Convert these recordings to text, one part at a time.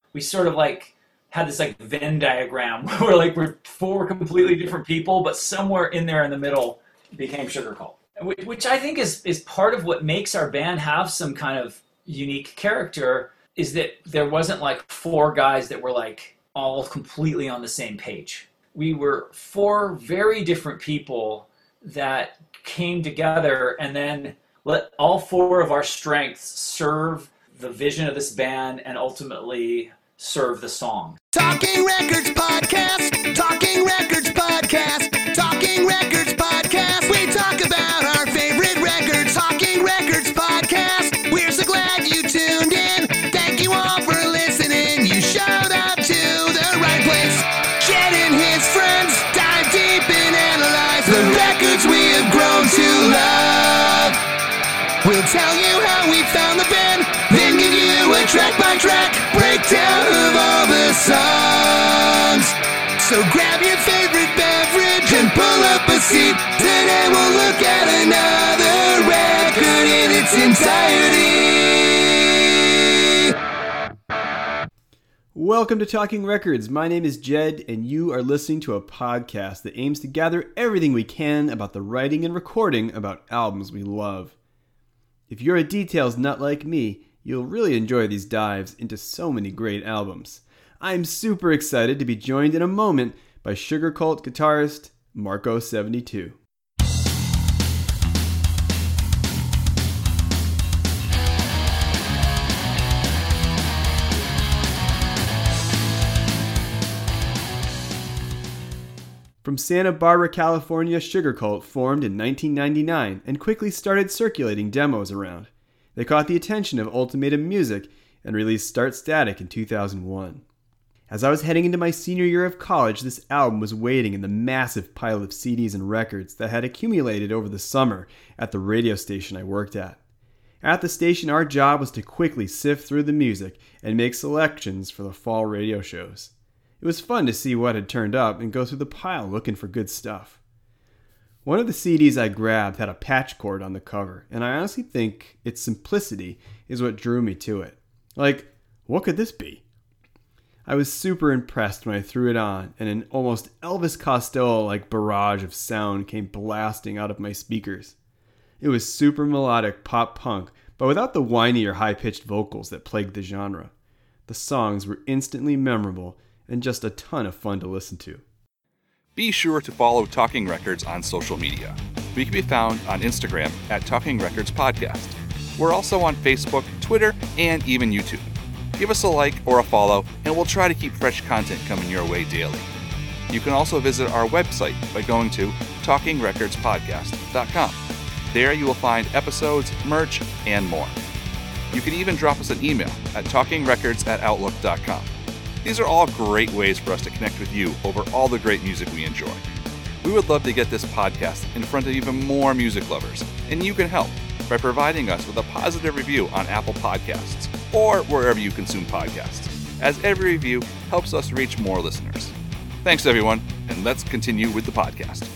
we sort of like had this like Venn diagram where like we're four completely different people, but somewhere in there in the middle became Sugar Cult, which I think is part of what makes our band have some kind of unique character, is that there wasn't like four guys that were like all completely on the same page. We were four very different people that came together and then let all four of our strengths serve the vision of this band and ultimately serve the song. Talking Records Podcast, Talking Records Podcast, Talking Records Podcast. We talk about our favorite records, Talking Records Podcast. We're so glad you tuned in. Thank you all for listening. You showed up to the right place. Jed and his friends dive deep and analyze the records we have grown to love. We'll tell you how we found the band, then give you a track-by-track breakdown of all the songs. So grab your favorite beverage and pull up a seat. Today we'll look at another record in its entirety. Welcome to Talking Records. My name is Jed, and you are listening to a podcast that aims to gather everything we can about the writing and recording about albums we love. If you're a details nut like me, you'll really enjoy these dives into so many great albums. I'm super excited to be joined in a moment by Sugar Cult guitarist Marco72. From Santa Barbara, California, Sugar Cult formed in 1999 and quickly started circulating demos around. They caught the attention of Ultimatum Music and released Start Static in 2001. As I was heading into my senior year of college, this album was waiting in the massive pile of CDs and records that had accumulated over the summer at the radio station I worked at. At the station, our job was to quickly sift through the music and make selections for the fall radio shows. It was fun to see what had turned up and go through the pile looking for good stuff. One of the CDs I grabbed had a patch cord on the cover, and I honestly think its simplicity is what drew me to it. Like, what could this be? I was super impressed when I threw it on, and an almost Elvis Costello-like barrage of sound came blasting out of my speakers. It was super melodic pop punk, but without the whiny or high-pitched vocals that plagued the genre. The songs were instantly memorable, and just a ton of fun to listen to. Be sure to follow Talking Records on social media. We can be found on Instagram at Talking Records Podcast. We're also on Facebook, Twitter, and even YouTube. Give us a like or a follow, and we'll try to keep fresh content coming your way daily. You can also visit our website by going to talkingrecordspodcast.com. There you will find episodes, merch, and more. You can even drop us an email at talkingrecords@outlook.com. These are all great ways for us to connect with you over all the great music we enjoy. We would love to get this podcast in front of even more music lovers, and you can help by providing us with a positive review on Apple Podcasts or wherever you consume podcasts, as every review helps us reach more listeners. Thanks, everyone, and let's continue with the podcast.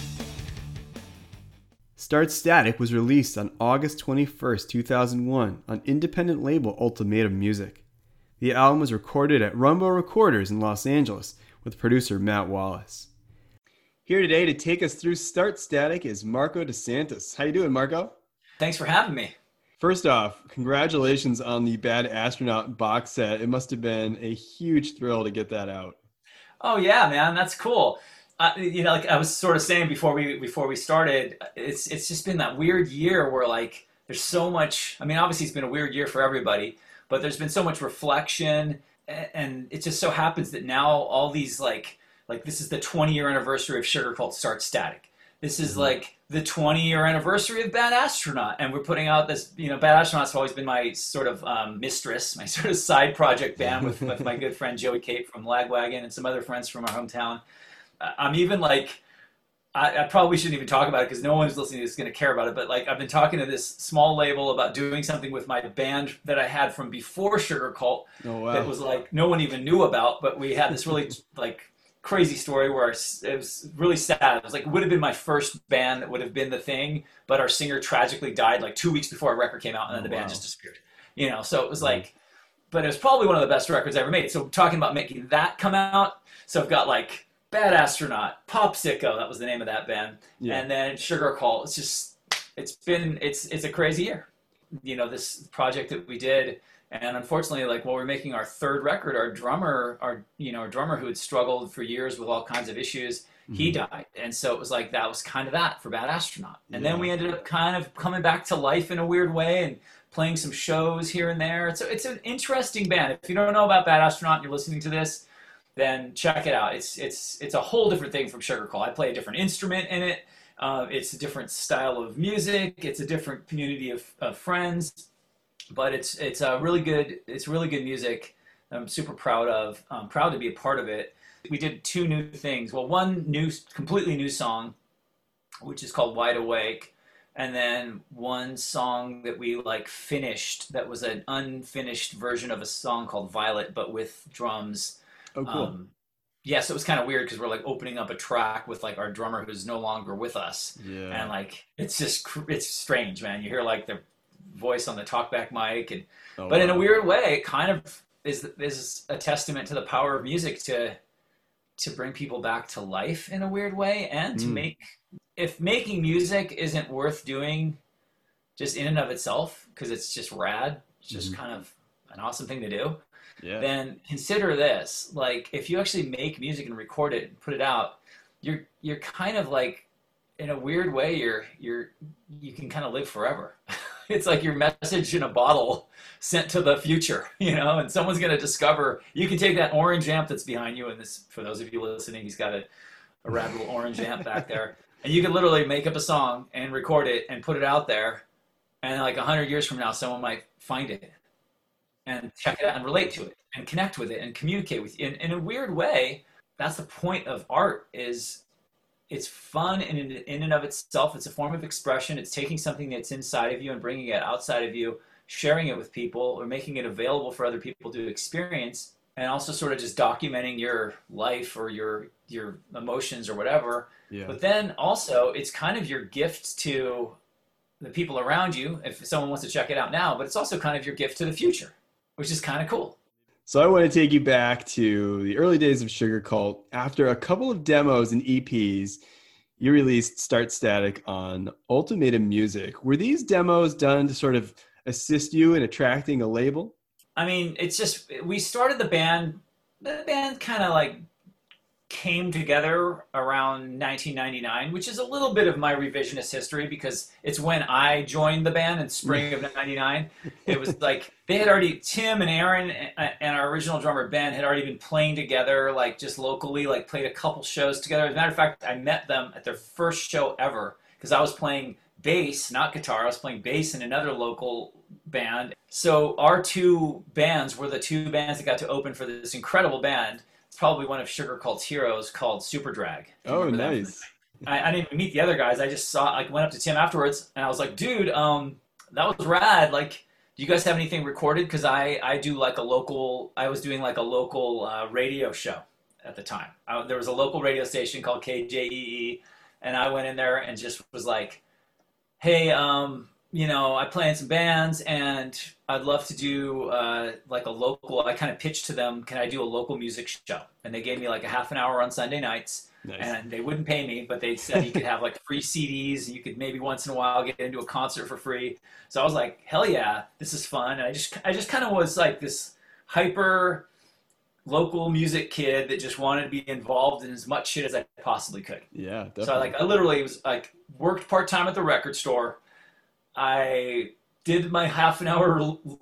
Start Static was released on August 21st, 2001 on independent label Ultimatum Music. The album was recorded at Rumbo Recorders in Los Angeles with producer Matt Wallace. Here today to take us through Start Static is Marco DeSantis. How you doing, Marco? Thanks for having me. First off, congratulations on the Bad Astronaut box set. It must have been a huge thrill to get that out. Oh yeah, man, that's cool. Like I was sort of saying before we started, it's just been that weird year where like there's so much. I mean, obviously it's been a weird year for everybody, but there's been so much reflection, and it just so happens that now all these like this is the 20-year anniversary of Sugar Cult Start Static. This is like the 20-year anniversary of Bad Astronaut, and we're putting out this. Bad Astronaut's always been my sort of mistress, my sort of side project band with my good friend Joey Cape from Lagwagon and some other friends from our hometown. I'm even like, I probably shouldn't even talk about it because no one's listening to this is going to care about it, but like I've been talking to this small label about doing something with my band that I had from before Sugar Cult. Oh, wow. That was like no one even knew about, but we had this really like crazy story where it was really sad. It was like, it would have been my first band that would have been the thing, but our singer tragically died like 2 weeks before our record came out, and then the band just disappeared. So it was like, but it was probably one of the best records I ever made. So talking about making that come out, so I've got like Bad Astronaut, Popsico, that was the name of that band, and then Sugar Cult. It's a crazy year. You know, this project that we did, and unfortunately, like while we're making our third record, our drummer who had struggled for years with all kinds of issues, he died. And so it was like, that was kind of that for Bad Astronaut. And then we ended up kind of coming back to life in a weird way and playing some shows here and there. It's an interesting band. If you don't know about Bad Astronaut and you're listening to this, then check it out. It's a whole different thing from Sugar Cult. I play a different instrument in it. It's a different style of music. It's a different community of friends, but it's really good music. I'm super proud of. I'm proud to be a part of it. We did two new things. Well, one completely new song, which is called Wide Awake, and then one song that we like finished that was an unfinished version of a song called Violet, but with drums. Oh, cool. Yeah, so it was kind of weird because we're like opening up a track with like our drummer who's no longer with us. Yeah. And like, it's strange, man. You hear like the voice on the talkback mic, and but in a weird way, it kind of is a testament to the power of music to bring people back to life in a weird way, and to if making music isn't worth doing just in and of itself, because it's just rad, it's just kind of an awesome thing to do, then consider this. Like, if you actually make music and record it and put it out, you're kind of like, in a weird way, you can kind of live forever. It's like your message in a bottle sent to the future, you know, and someone's going to discover. You can take that orange amp that's behind you, and this, for those of you listening, he's got a rad little orange amp back there, and you can literally make up a song and record it and put it out there, and like 100 years from now, someone might find it and check it out and relate to it and connect with it and communicate with you. In a weird way, that's the point of art. It's fun in and of itself. It's a form of expression. It's taking something that's inside of you and bringing it outside of you, sharing it with people, or making it available for other people to experience, and also sort of just documenting your life or your emotions or whatever. Yeah. But then also, it's kind of your gift to the people around you if someone wants to check it out now, but it's also kind of your gift to the future, which is kind of cool. So I want to take you back to the early days of Sugar Cult. After a couple of demos and EPs, you released Start Static on Ultimatum Music. Were these demos done to sort of assist you in attracting a label? I mean, it's just, we started the band kind of like came together around 1999, which is a little bit of my revisionist history because it's when I joined the band in spring of 99. It was like they had already, Tim and Aaron and our original drummer Ben had already been playing together, like just locally, like played a couple shows together. As a matter of fact, I met them at their first show ever because I was playing bass, not guitar. I was playing bass in another local band. So our two bands were the two bands that got to open for this incredible band. Probably one of Sugar Cult's heroes called Super Drag. Oh, nice. I didn't even meet the other guys. I just went up to Tim afterwards, and I was like, dude, that was rad. Like, do you guys have anything recorded? Because I do like I was doing like a local radio show at the time. There was a local radio station called KJEE, and I went in there and just was like, hey, I play in some bands, and I'd love to do like a local, I kind of pitched to them, can I do a local music show? And they gave me like a half an hour on Sunday nights. Nice. And they wouldn't pay me, but they said you could have like free CDs, and you could maybe once in a while get into a concert for free. So I was like, hell yeah, this is fun. And I just kind of was like this hyper local music kid that just wanted to be involved in as much shit as I possibly could. Yeah, definitely. So I literally was like, worked part-time at the record store. I did my half an hour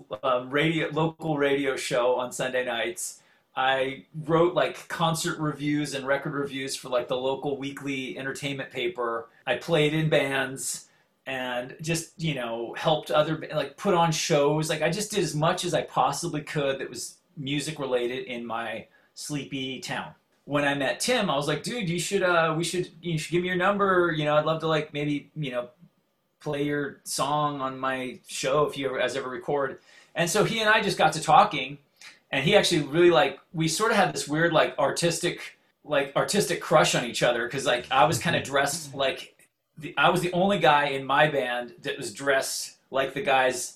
local radio show on Sunday nights. I wrote like concert reviews and record reviews for like the local weekly entertainment paper. I played in bands and just, helped like put on shows. Like I just did as much as I possibly could that was music related in my sleepy town. When I met Tim, I was like, dude, you should give me your number. I'd love to like maybe, play your song on my show if you ever record. And so he and I just got to talking, and he actually really we sort of had this weird artistic crush on each other, because like I was kind of dressed like I was the only guy in my band that was dressed like the guys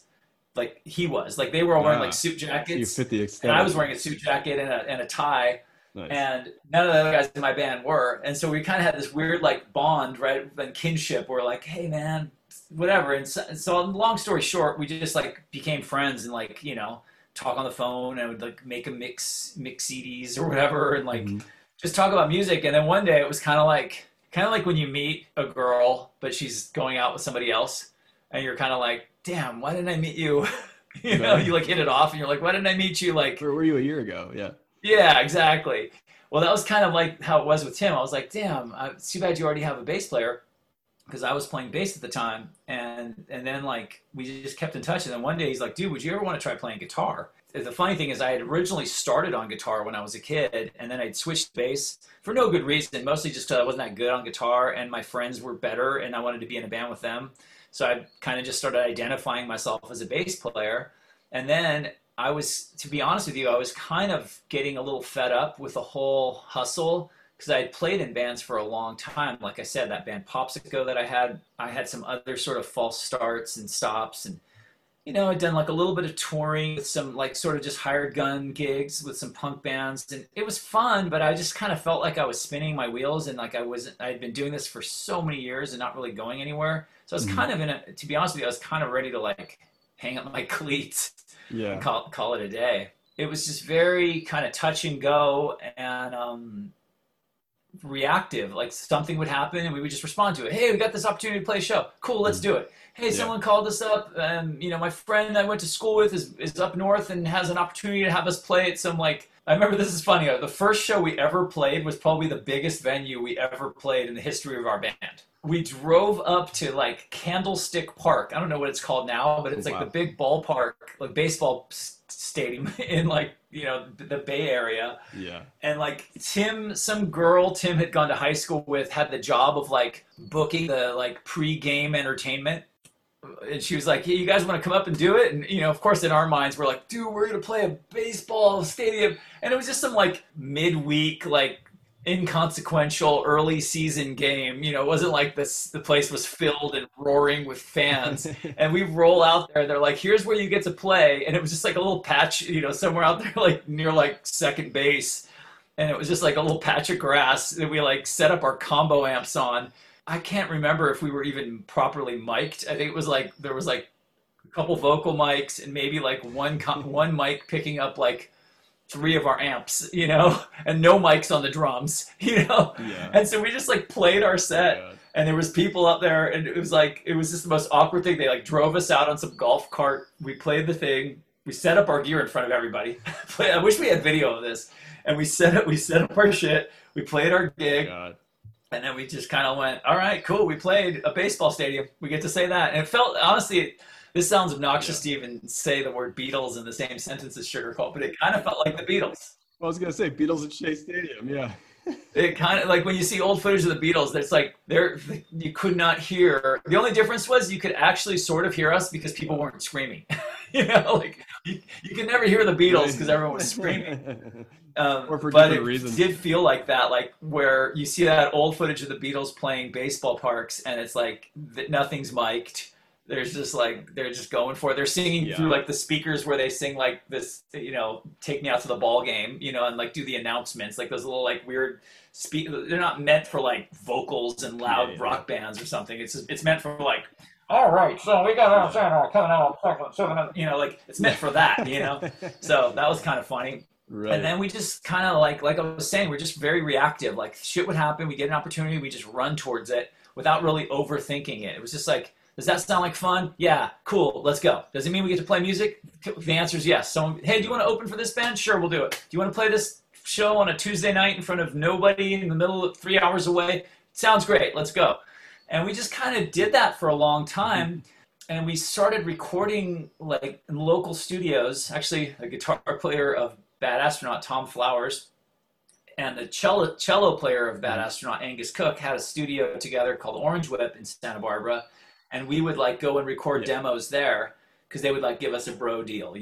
like he was. Like they were all wearing like Ah, suit so you jackets, fit the and aesthetic. I was wearing a suit jacket and a tie, Nice. and none of the other guys in my band were. And so we kind of had this weird like bond, right, and kinship. Where like, hey man, whatever. And so long story short, we just like became friends and like talk on the phone and would like make a mix CDs or whatever and like Mhm. just talk about music. And then one day it was kind of like when you meet a girl but she's going out with somebody else and you're kind of like, damn, why didn't I meet you? Right. You like hit it off and you're like, why didn't I meet you? Like, Where were you a year ago? Yeah. yeah, exactly. Well, that was kind of like how it was with Tim. I was like, damn, it's too bad you already have a bass player, because I was playing bass at the time, and then like we just kept in touch. And then one day he's like, dude, would you ever want to try playing guitar? The funny thing is I had originally started on guitar when I was a kid, and then I'd switched to bass for no good reason, mostly just because I wasn't that good on guitar and my friends were better and I wanted to be in a band with them. So I kind of just started identifying myself as a bass player. And then to be honest with you, I was kind of getting a little fed up with the whole hustle, because I had played in bands for a long time. Like I said, that band Popsico that I had some other sort of false starts and stops. And, I'd done like a little bit of touring with some like sort of just hired gun gigs with some punk bands. And it was fun, but I just kind of felt like I was spinning my wheels and like I'd been doing this for so many years and not really going anywhere. So I was kind of to be honest with you, I was kind of ready to like hang up my cleats Yeah. and call it a day. It was just very kind of touch and go and reactive. Like something would happen and we would just respond to it. Hey, we got this opportunity to play a show. Cool, let's do it. Hey, Yeah. someone called us up. My friend I went to school with is up north and has an opportunity to have us play at some like. I remember, this is funny. The first show we ever played was probably the biggest venue we ever played in the history of our band. We drove up to like Candlestick Park. I don't know what it's called now, but it's like Wow. the big ballpark, like baseball stadium in like, the Bay Area. Yeah. And like some girl Tim had gone to high school with had the job of like booking the like pre-game entertainment. And she was like, hey, you guys want to come up and do it? And, of course, in our minds, we're like, dude, we're going to play a baseball stadium. And it was just some like midweek, like inconsequential early season game. It wasn't like the place was filled and roaring with fans. And we roll out there. They're like, here's where you get to play. And it was just like a little patch, somewhere out there, like near like second base. And it was just like a little patch of grass that we like set up our combo amps on. I can't remember if we were even properly mic'd. I think it was like there was like a couple vocal mics and maybe like one mic picking up like 3 of our amps, and no mics on the drums, Yeah. And so we just like played our set, God. and there was people up there, and it was just the most awkward thing. They like drove us out on some golf cart. We played the thing. We set up our gear in front of everybody. I wish we had video of this. And we set up our shit. We played our gig. God. And then we just kind of went, all right, cool. We played a baseball stadium. We get to say that. And it felt, honestly, this sounds obnoxious to even say the word Beatles in the same sentence as Sugar Cult, but it kind of felt like the Beatles. Well, I was gonna say Beatles at Shea Stadium. Yeah. It kind of like when you see old footage of the Beatles, it's like you could not hear. The only difference was you could actually sort of hear us because people weren't screaming. Like you could never hear the Beatles because everyone was screaming. Or for But different it reasons. did feel like that, like where you see that old footage of the Beatles playing baseball parks, and it's like nothing's mic'd. There's just like they're just going for it. They're singing Yeah. through like the speakers where they sing like this, take me out to the ball game, and like do the announcements, like those little like weird They're not meant for like vocals and loud Yeah. rock bands or something. It's meant for like, all right, so we got our center coming out, like it's meant for that, So that was kind of funny. Right. And then we just kind of like I was saying, we're just very reactive. Like shit would happen, we get an opportunity, we just run towards it without really overthinking it. It was just like, does that sound like fun? Yeah, cool, let's go. Does it mean we get to play music? The answer is yes. So, hey, do you want to open for this band? Sure, we'll do it. Do you want to play this show on a Tuesday night in front of nobody in the middle of 3 hours away? Sounds great, let's go. And we just kind of did that for a long time. And we started recording like in local studios. Actually, a guitar player of Bad Astronaut, Tom Flowers, and the cello player of Bad Astronaut, Angus Cook, had a studio together called Orange Whip in Santa Barbara. And we would like go and record demos there because they would like give us a bro deal,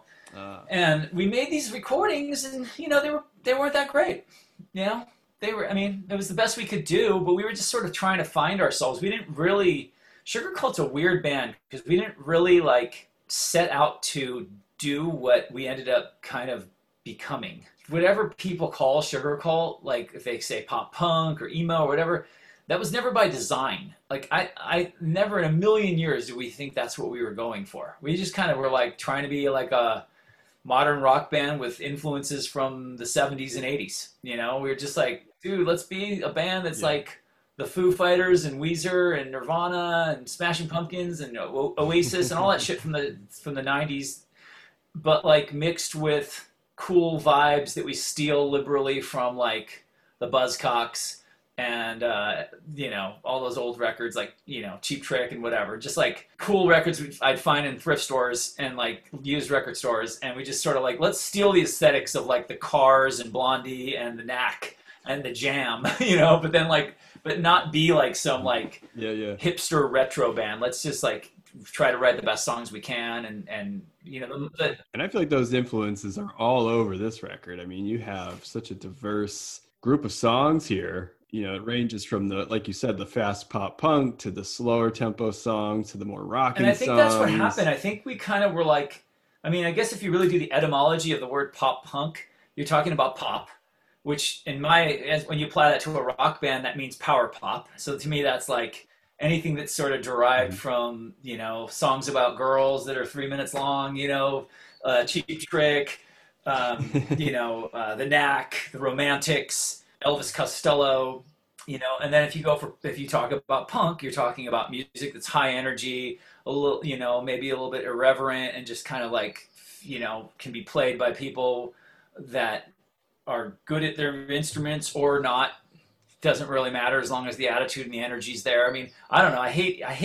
And we made these recordings, and they weren't that great, They were. I mean, it was the best we could do, but we were just sort of trying to find ourselves. We didn't really. Sugar Cult's a weird band because we didn't really like set out to do what we ended up kind of becoming. Whatever people call Sugar Cult, like if they say pop punk or emo or whatever, that was never by design. Like I never in a million years do we think that's what we were going for. We just kind of were like trying to be like a modern rock band with influences from the 70s and 80s. You know, we were just like, dude, let's be a band that's like the Foo Fighters and Weezer and Nirvana and Smashing Pumpkins and Oasis and all that shit from the 90s, but like mixed with cool vibes that we steal liberally from like the Buzzcocks and you know, all those old records like, you know, Cheap Trick and whatever, just like cool records I'd find in thrift stores and like used record stores, and we just sort of like, let's steal the aesthetics of like the Cars and Blondie and the Knack and the Jam, you know, but then like, but not be like some like hipster retro band. Let's just like try to write the best songs we can, and you know, and I feel like those influences are all over this record. I mean, you have such a diverse group of songs here. You know, it ranges from the, like you said, the fast pop punk to the slower tempo songs to the more rocking songs. And I think that's what happened. I think we kind of were like, I mean, I guess if you really do the etymology of the word pop punk, you're talking about pop, which in when you apply that to a rock band, that means power pop. So to me, that's like anything that's sort of derived from, you know, songs about girls that are 3 minutes long, you know, Cheap Trick, you know, the Knack, the Romantics, Elvis Costello, you know. And then if you talk about punk, you're talking about music that's high energy, a little, you know, maybe a little bit irreverent, and just kind of like, you know, can be played by people that are good at their instruments or not. Doesn't really matter as long as the attitude and the energy's there. I mean, I don't know. I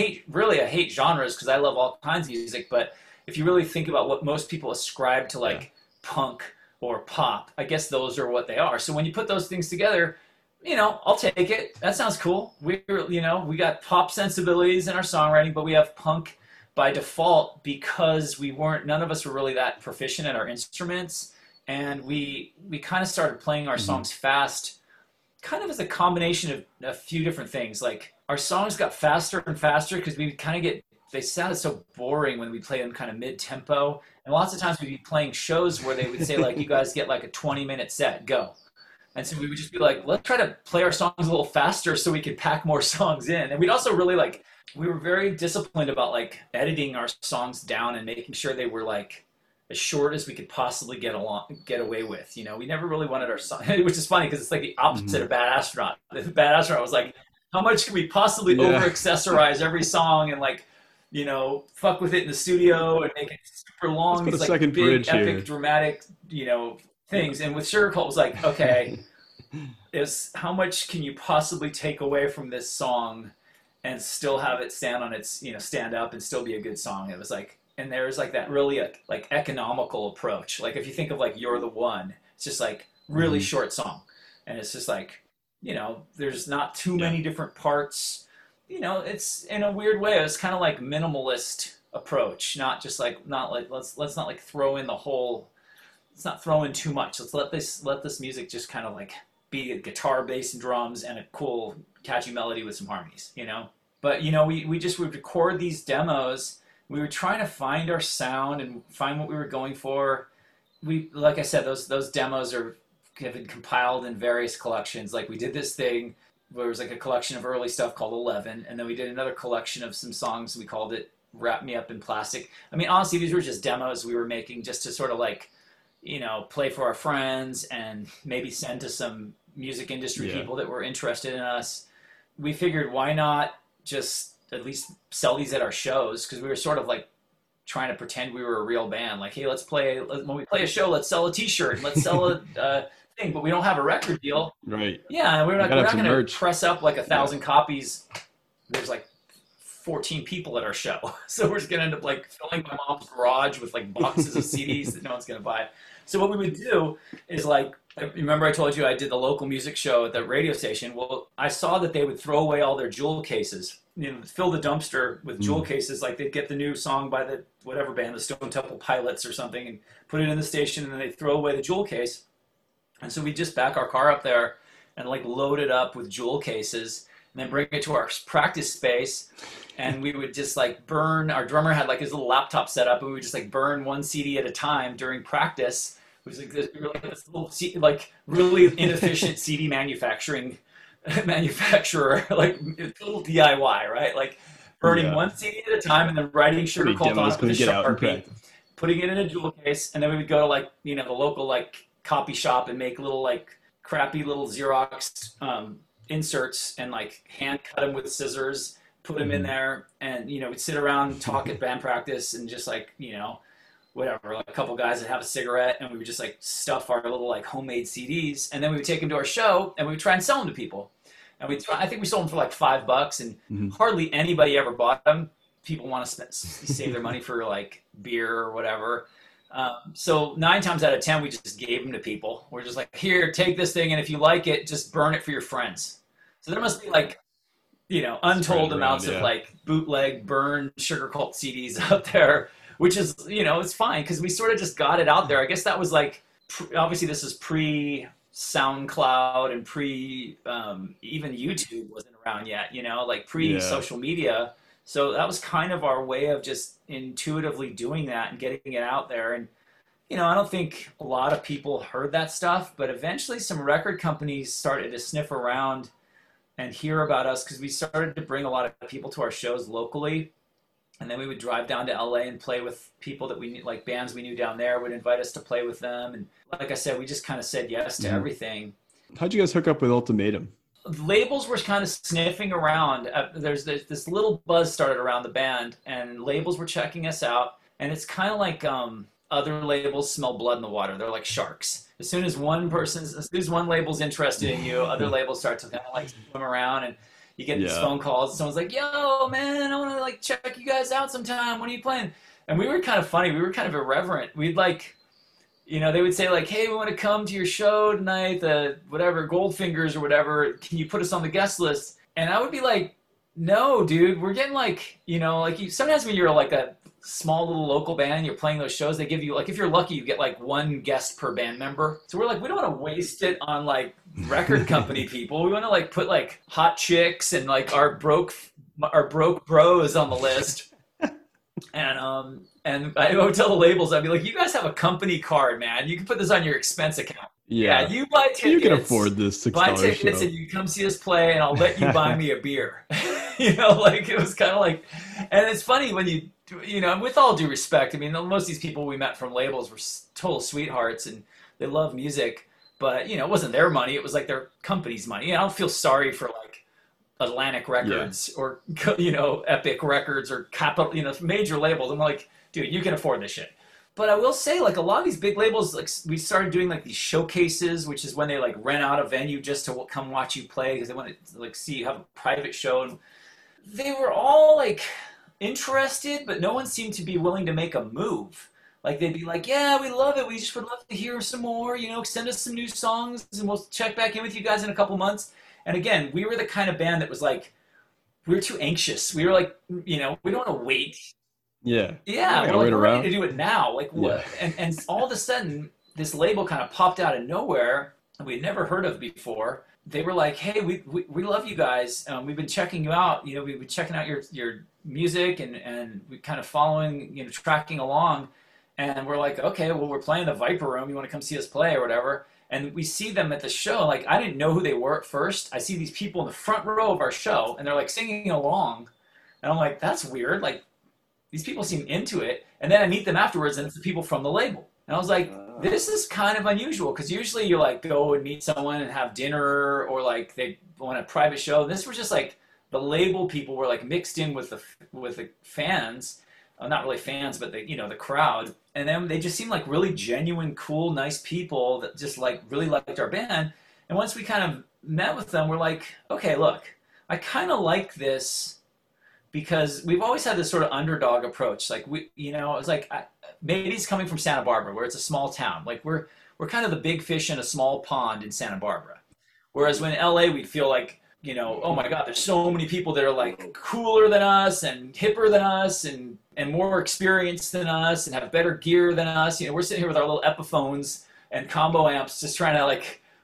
hate genres because I love all kinds of music. But if you really think about what most people ascribe to, like punk or pop, I guess those are what they are. So when you put those things together, you know, I'll take it. That sounds cool. We got pop sensibilities in our songwriting, but we have punk by default because none of us were really that proficient at our instruments, and we kind of started playing our songs fast. Kind of as a combination of a few different things. Like our songs got faster and faster because we kind of they sounded so boring when we played them kind of mid-tempo. And lots of times we'd be playing shows where they would say like, you guys get like a 20-minute set, go. And so we would just be like, let's try to play our songs a little faster so we could pack more songs in. And we'd also really like, we were very disciplined about like editing our songs down and making sure they were like as short as we could possibly get away with. You know, we never really wanted our song, which is funny because it's like the opposite of Bad Astronaut. Bad Astronaut was like, how much can we possibly over-accessorize every song and like, you know, fuck with it in the studio and make it super long. Let's put a like second big, bridge epic, here. Dramatic, you know, things. And with Sugar Cult, it was like, okay, how much can you possibly take away from this song and still have it stand on its, you know, stand up and still be a good song? It was like, and there's like that really like economical approach. Like if you think of like You're the One, it's just like really short song, and it's just like, you know, there's not too many different parts. You know, it's in a weird way, it's kind of like minimalist approach, not like let's not like throw in the whole. Let's not throw in too much. Let's let this music just kind of like be a guitar, bass, and drums, and a cool, catchy melody with some harmonies. You know, but you know, we would record these demos. We were trying to find our sound and find what we were going for. Like I said, those demos have been compiled in various collections. Like we did this thing. There was like a collection of early stuff called 11, and then we did another collection of some songs. We called it Wrap Me Up in Plastic. I mean, honestly, these were just demos we were making just to sort of like, you know, play for our friends and maybe send to some music industry people that were interested in us. We figured, why not just at least sell these at our shows? Because we were sort of like trying to pretend we were a real band. Like, hey, when we play a show, let's sell a T-shirt, and let's sell a thing, but we don't have a record deal. Right. Yeah, and we're not going to press up like 1,000 copies. There's like 14 people at our show. So we're just going to end up like filling my mom's garage with like boxes of CDs that no one's going to buy. So what we would do is like, remember I told you I did the local music show at the radio station? Well, I saw that they would throw away all their jewel cases, you know, fill the dumpster with jewel cases. Like they'd get the new song by the whatever band, the Stone Temple Pilots or something, and put it in the station, and then they'd throw away the jewel case. And so we just back our car up there and like load it up with jewel cases. and then bring it to our practice space. And we would just like burn, our drummer had like his little laptop set up, and we would just like burn one CD at a time during practice. It was like this little, like really inefficient CD manufacturer, like little DIY, right? Like burning one CD at a time and then writing Sugar Cult on it with a Sharpie, putting it in a jewel case, and then we would go to like, you know, the local like copy shop and make little like crappy little Xerox inserts and like hand cut them with scissors, put them in there, and, you know, we'd sit around, talk at band practice, and just like, you know, whatever, like a couple guys that have a cigarette, and we would just like stuff our little like homemade CDs, and then we would take them to our show, and we would try and sell them to people. And I think we sold them for like $5, and hardly anybody ever bought them. People want to save their money for like beer or whatever. So 9 times out of 10, we just gave them to people. We're just like, here, take this thing, and if you like it, just burn it for your friends. So there must be like, you know, untold amounts of like bootleg burned Sugar Cult CDs out there, which is, you know, it's fine because we sort of just got it out there. I guess that was like, obviously this is pre SoundCloud and pre even YouTube wasn't around yet, you know, like pre social media. So that was kind of our way of just intuitively doing that and getting it out there. And, you know, I don't think a lot of people heard that stuff, but eventually some record companies started to sniff around and hear about us because we started to bring a lot of people to our shows locally. And then we would drive down to LA and play with people that we knew, like bands we knew down there would invite us to play with them. And like I said, we just kind of said yes to everything. How'd you guys hook up with Ultimatum? Labels were kind of sniffing around. There's this little buzz started around the band, and labels were checking us out. And it's kind of like other labels smell blood in the water. They're like sharks. As soon as one label's interested in you, other labels start to kind of like swim around, and you get these phone calls. And someone's like, "Yo, man, I want to like check you guys out sometime. When are you playing?" And we were kind of funny. We were kind of irreverent. We'd like, you know, they would say like, "Hey, we want to come to your show tonight, the whatever, Goldfingers or whatever. Can you put us on the guest list?" And I would be like, "No, dude, we're getting like, you know, like sometimes when you're like a small little local band, you're playing those shows, they give you like, if you're lucky, you get like one guest per band member. So we're like, we don't want to waste it on like record company people. We want to like put like hot chicks and like our broke bros on the list." And I would tell the labels, I'd be like, "You guys have a company card, man. You can put this on your expense account. Yeah, you buy tickets. You can afford this $6 buy tickets show. And you come see us play, and I'll let you buy me a beer." You know, like it was kind of like, and it's funny when you know, with all due respect, I mean, most of these people we met from labels were total sweethearts, and they love music, but you know, it wasn't their money; it was like their company's money. You know, I don't feel sorry for like Atlantic Records or, you know, Epic Records or Capitol, you know, major labels. I'm like, dude, you can afford this shit. But I will say, like, a lot of these big labels, like, we started doing like these showcases, which is when they like rent out a venue just to come watch you play because they want to like see you have a private show. And they were all like interested, but no one seemed to be willing to make a move. Like they'd be like, "Yeah, we love it. We just would love to hear some more. You know, send us some new songs, and we'll check back in with you guys in a couple months." And again, we were the kind of band that was like, we were too anxious. We were like, you know, we don't want to wait. Yeah. Yeah, we're ready to do it now. Like, what? And all of a sudden, this label kind of popped out of nowhere that we'd never heard of before. They were like, "Hey, we love you guys. We've been checking you out. You know, we've been checking out your music and we kind of following, you know, tracking along." And we're like, "Okay, well, we're playing the Viper Room. You want to come see us play or whatever?" And we see them at the show. Like, I didn't know who they were at first. I see these people in the front row of our show, and they're like singing along. And I'm like, that's weird. Like, these people seem into it. And then I meet them afterwards, and it's the people from the label. And I was like, this is kind of unusual, because usually you like go and meet someone and have dinner, or like they want a private show. This was just like the label people were like mixed in with the fans. Not really fans, but the crowd. And then they just seemed like really genuine, cool, nice people that just like really liked our band. And once we kind of met with them, we're like, okay, look, I kind of like this, because we've always had this sort of underdog approach. Like it's like maybe it's coming from Santa Barbara, where it's a small town. Like we're kind of the big fish in a small pond in Santa Barbara. Whereas when in LA, we'd feel like, oh my God, there's so many people that are like cooler than us and hipper than us and more experienced than us and have better gear than us. We're sitting here with our little Epiphones and combo amps, just trying to like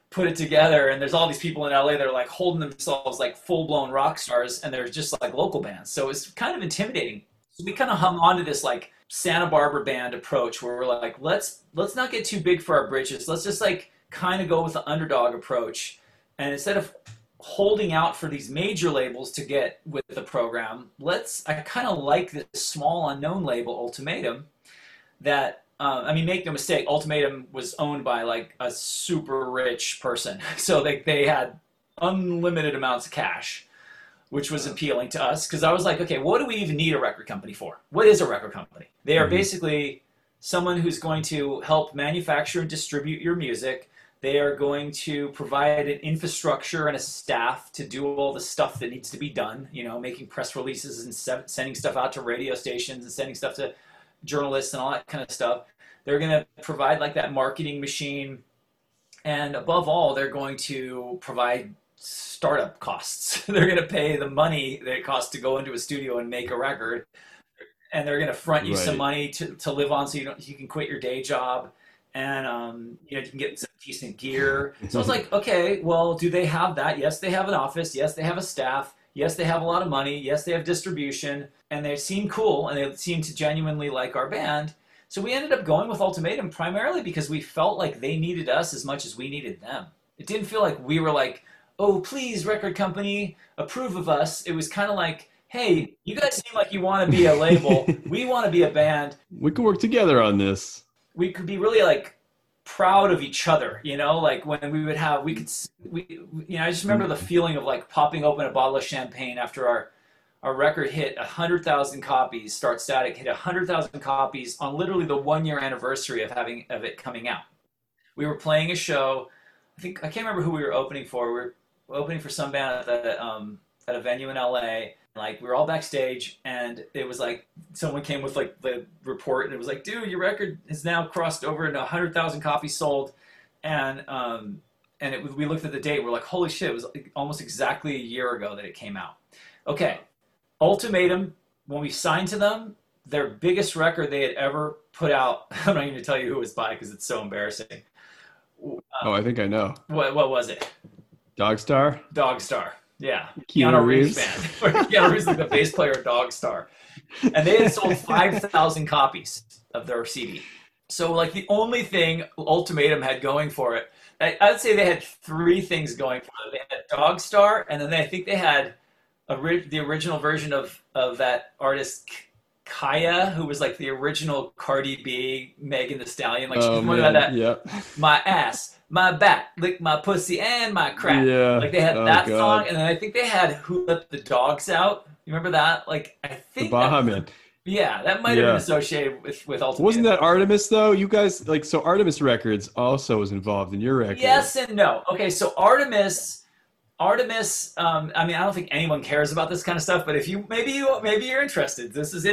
put it together, and there's all these people in LA that are like holding themselves like full-blown rock stars, and they're just like local bands. So it's kind of intimidating. So we kind of hung on to this like Santa Barbara band approach where we're like, let's not get too big for our britches. Let's just like kind of go with the underdog approach. And instead of holding out for these major labels to get with the program, I kind of like this small unknown label, Ultimatum, that I mean, make no mistake, Ultimatum was owned by like a super rich person. So they had unlimited amounts of cash, which was appealing to us because I was like, okay, what do we even need a record company for? What is a record company? They are basically someone who's going to help manufacture and distribute your music. They are going to provide an infrastructure and a staff to do all the stuff that needs to be done, you know, making press releases and sending stuff out to radio stations and sending stuff to journalists and all that kind of stuff. They're going to provide like that marketing machine. And above all, they're going to provide startup costs. They're going to pay the money that it costs to go into a studio and make a record. And they're going to front you some money to live on so you can quit your day job. And you know, you can get some decent gear. So I was like, okay, well, do they have that? Yes, they have an office. Yes, they have a staff. Yes, they have a lot of money. Yes, they have distribution. And they seem cool, and they seem to genuinely like our band. So we ended up going with Ultimatum primarily because we felt like they needed us as much as we needed them. It didn't feel like we were like, oh, please, record company, approve of us. It was kind of like, hey, you guys seem like you want to be a label. We want to be a band. We can work together on this. We could be really like proud of each other, you know, like when we would have, you know, I just remember the feeling of like popping open a bottle of champagne after our record hit 100,000 copies. Start Static hit 100,000 copies on literally the 1-year anniversary of it coming out. We were playing a show. I can't remember who we were opening for. We were opening for some band at a venue in LA. Like we were all backstage, and it was like someone came with like the report, and it was like, "Dude, your record has now crossed over into 100,000 copies sold," and we looked at the date. We're like, "Holy shit!" It was like almost exactly a year ago that it came out. Okay, Ultimatum. When we signed to them, their biggest record they had ever put out. I'm not even going to tell you who it was by because it's so embarrassing. I think I know. What was it? Dogstar? Dogstar. Yeah. Keanu Reeves band. Keanu Reeves is the bass player of Dogstar. And they had sold 5,000 copies of their CD. So like the only thing Ultimatum had going for it, I'd say they had 3 things going for it. They had Dogstar, and then I think they had the original version of that artist Kaya, who was like the original Cardi B, Megan Thee Stallion. Like she's one about that. Yep. My ass, my back, lick my pussy and my crack. Yeah. Like they had that song, and then I think they had Who Let the Dogs Out. You remember that? Like I think the Baha Man. Yeah, that might have been associated with Ultimatum. Wasn't that Artemis though? You guys like so Artemis Records also was involved in your record. Yes and no. Okay, so Artemis. I mean, I don't think anyone cares about this kind of stuff, but if maybe you're interested. This is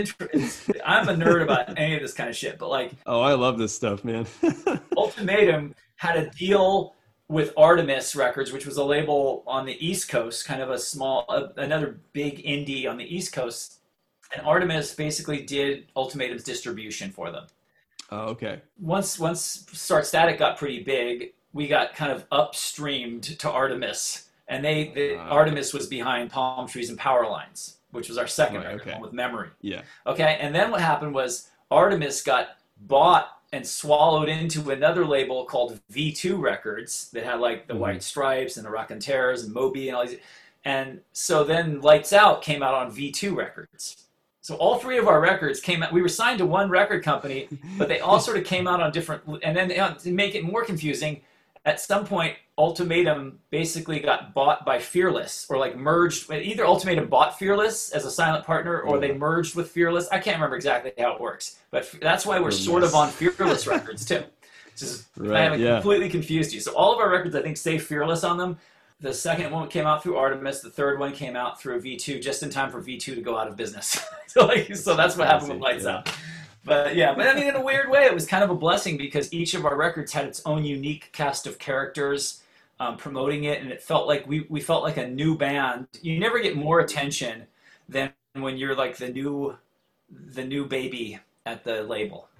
I'm a nerd about any of this kind of shit, but like, oh, I love this stuff, man. Ultimatum had a deal with Artemis Records, which was a label on the East Coast, kind of another big indie on the East Coast, and Artemis basically did Ultimatum's distribution for them. Oh, okay. Once Start Static got pretty big, we got kind of upstreamed to Artemis. And Artemis was behind Palm Trees and Power Lines, which was our second record with Memory. Yeah. Okay, and then what happened was Artemis got bought and swallowed into another label called V2 Records that had like the White Stripes and the Raconteurs and Moby and all these. And so then Lights Out came out on V2 Records. So all 3 of our records came out. We were signed to one record company, but they all sort of came out on different. And then to make it more confusing, at some point, Ultimatum basically got bought by Fearless, or like merged. Either Ultimatum bought Fearless as a silent partner, or they merged with Fearless. I can't remember exactly how it works, but that's why we're sort of on Fearless Records too. Just I haven't completely confused you. So all of our records, I think, say Fearless on them. The second one came out through Artemis. The third one came out through V2, just in time for V2 to go out of business. so that's what happened with Lights Out. But I mean, in a weird way, it was kind of a blessing because each of our records had its own unique cast of characters promoting it, and it felt like we felt like a new band. You never get more attention than when you're like the new baby at the label.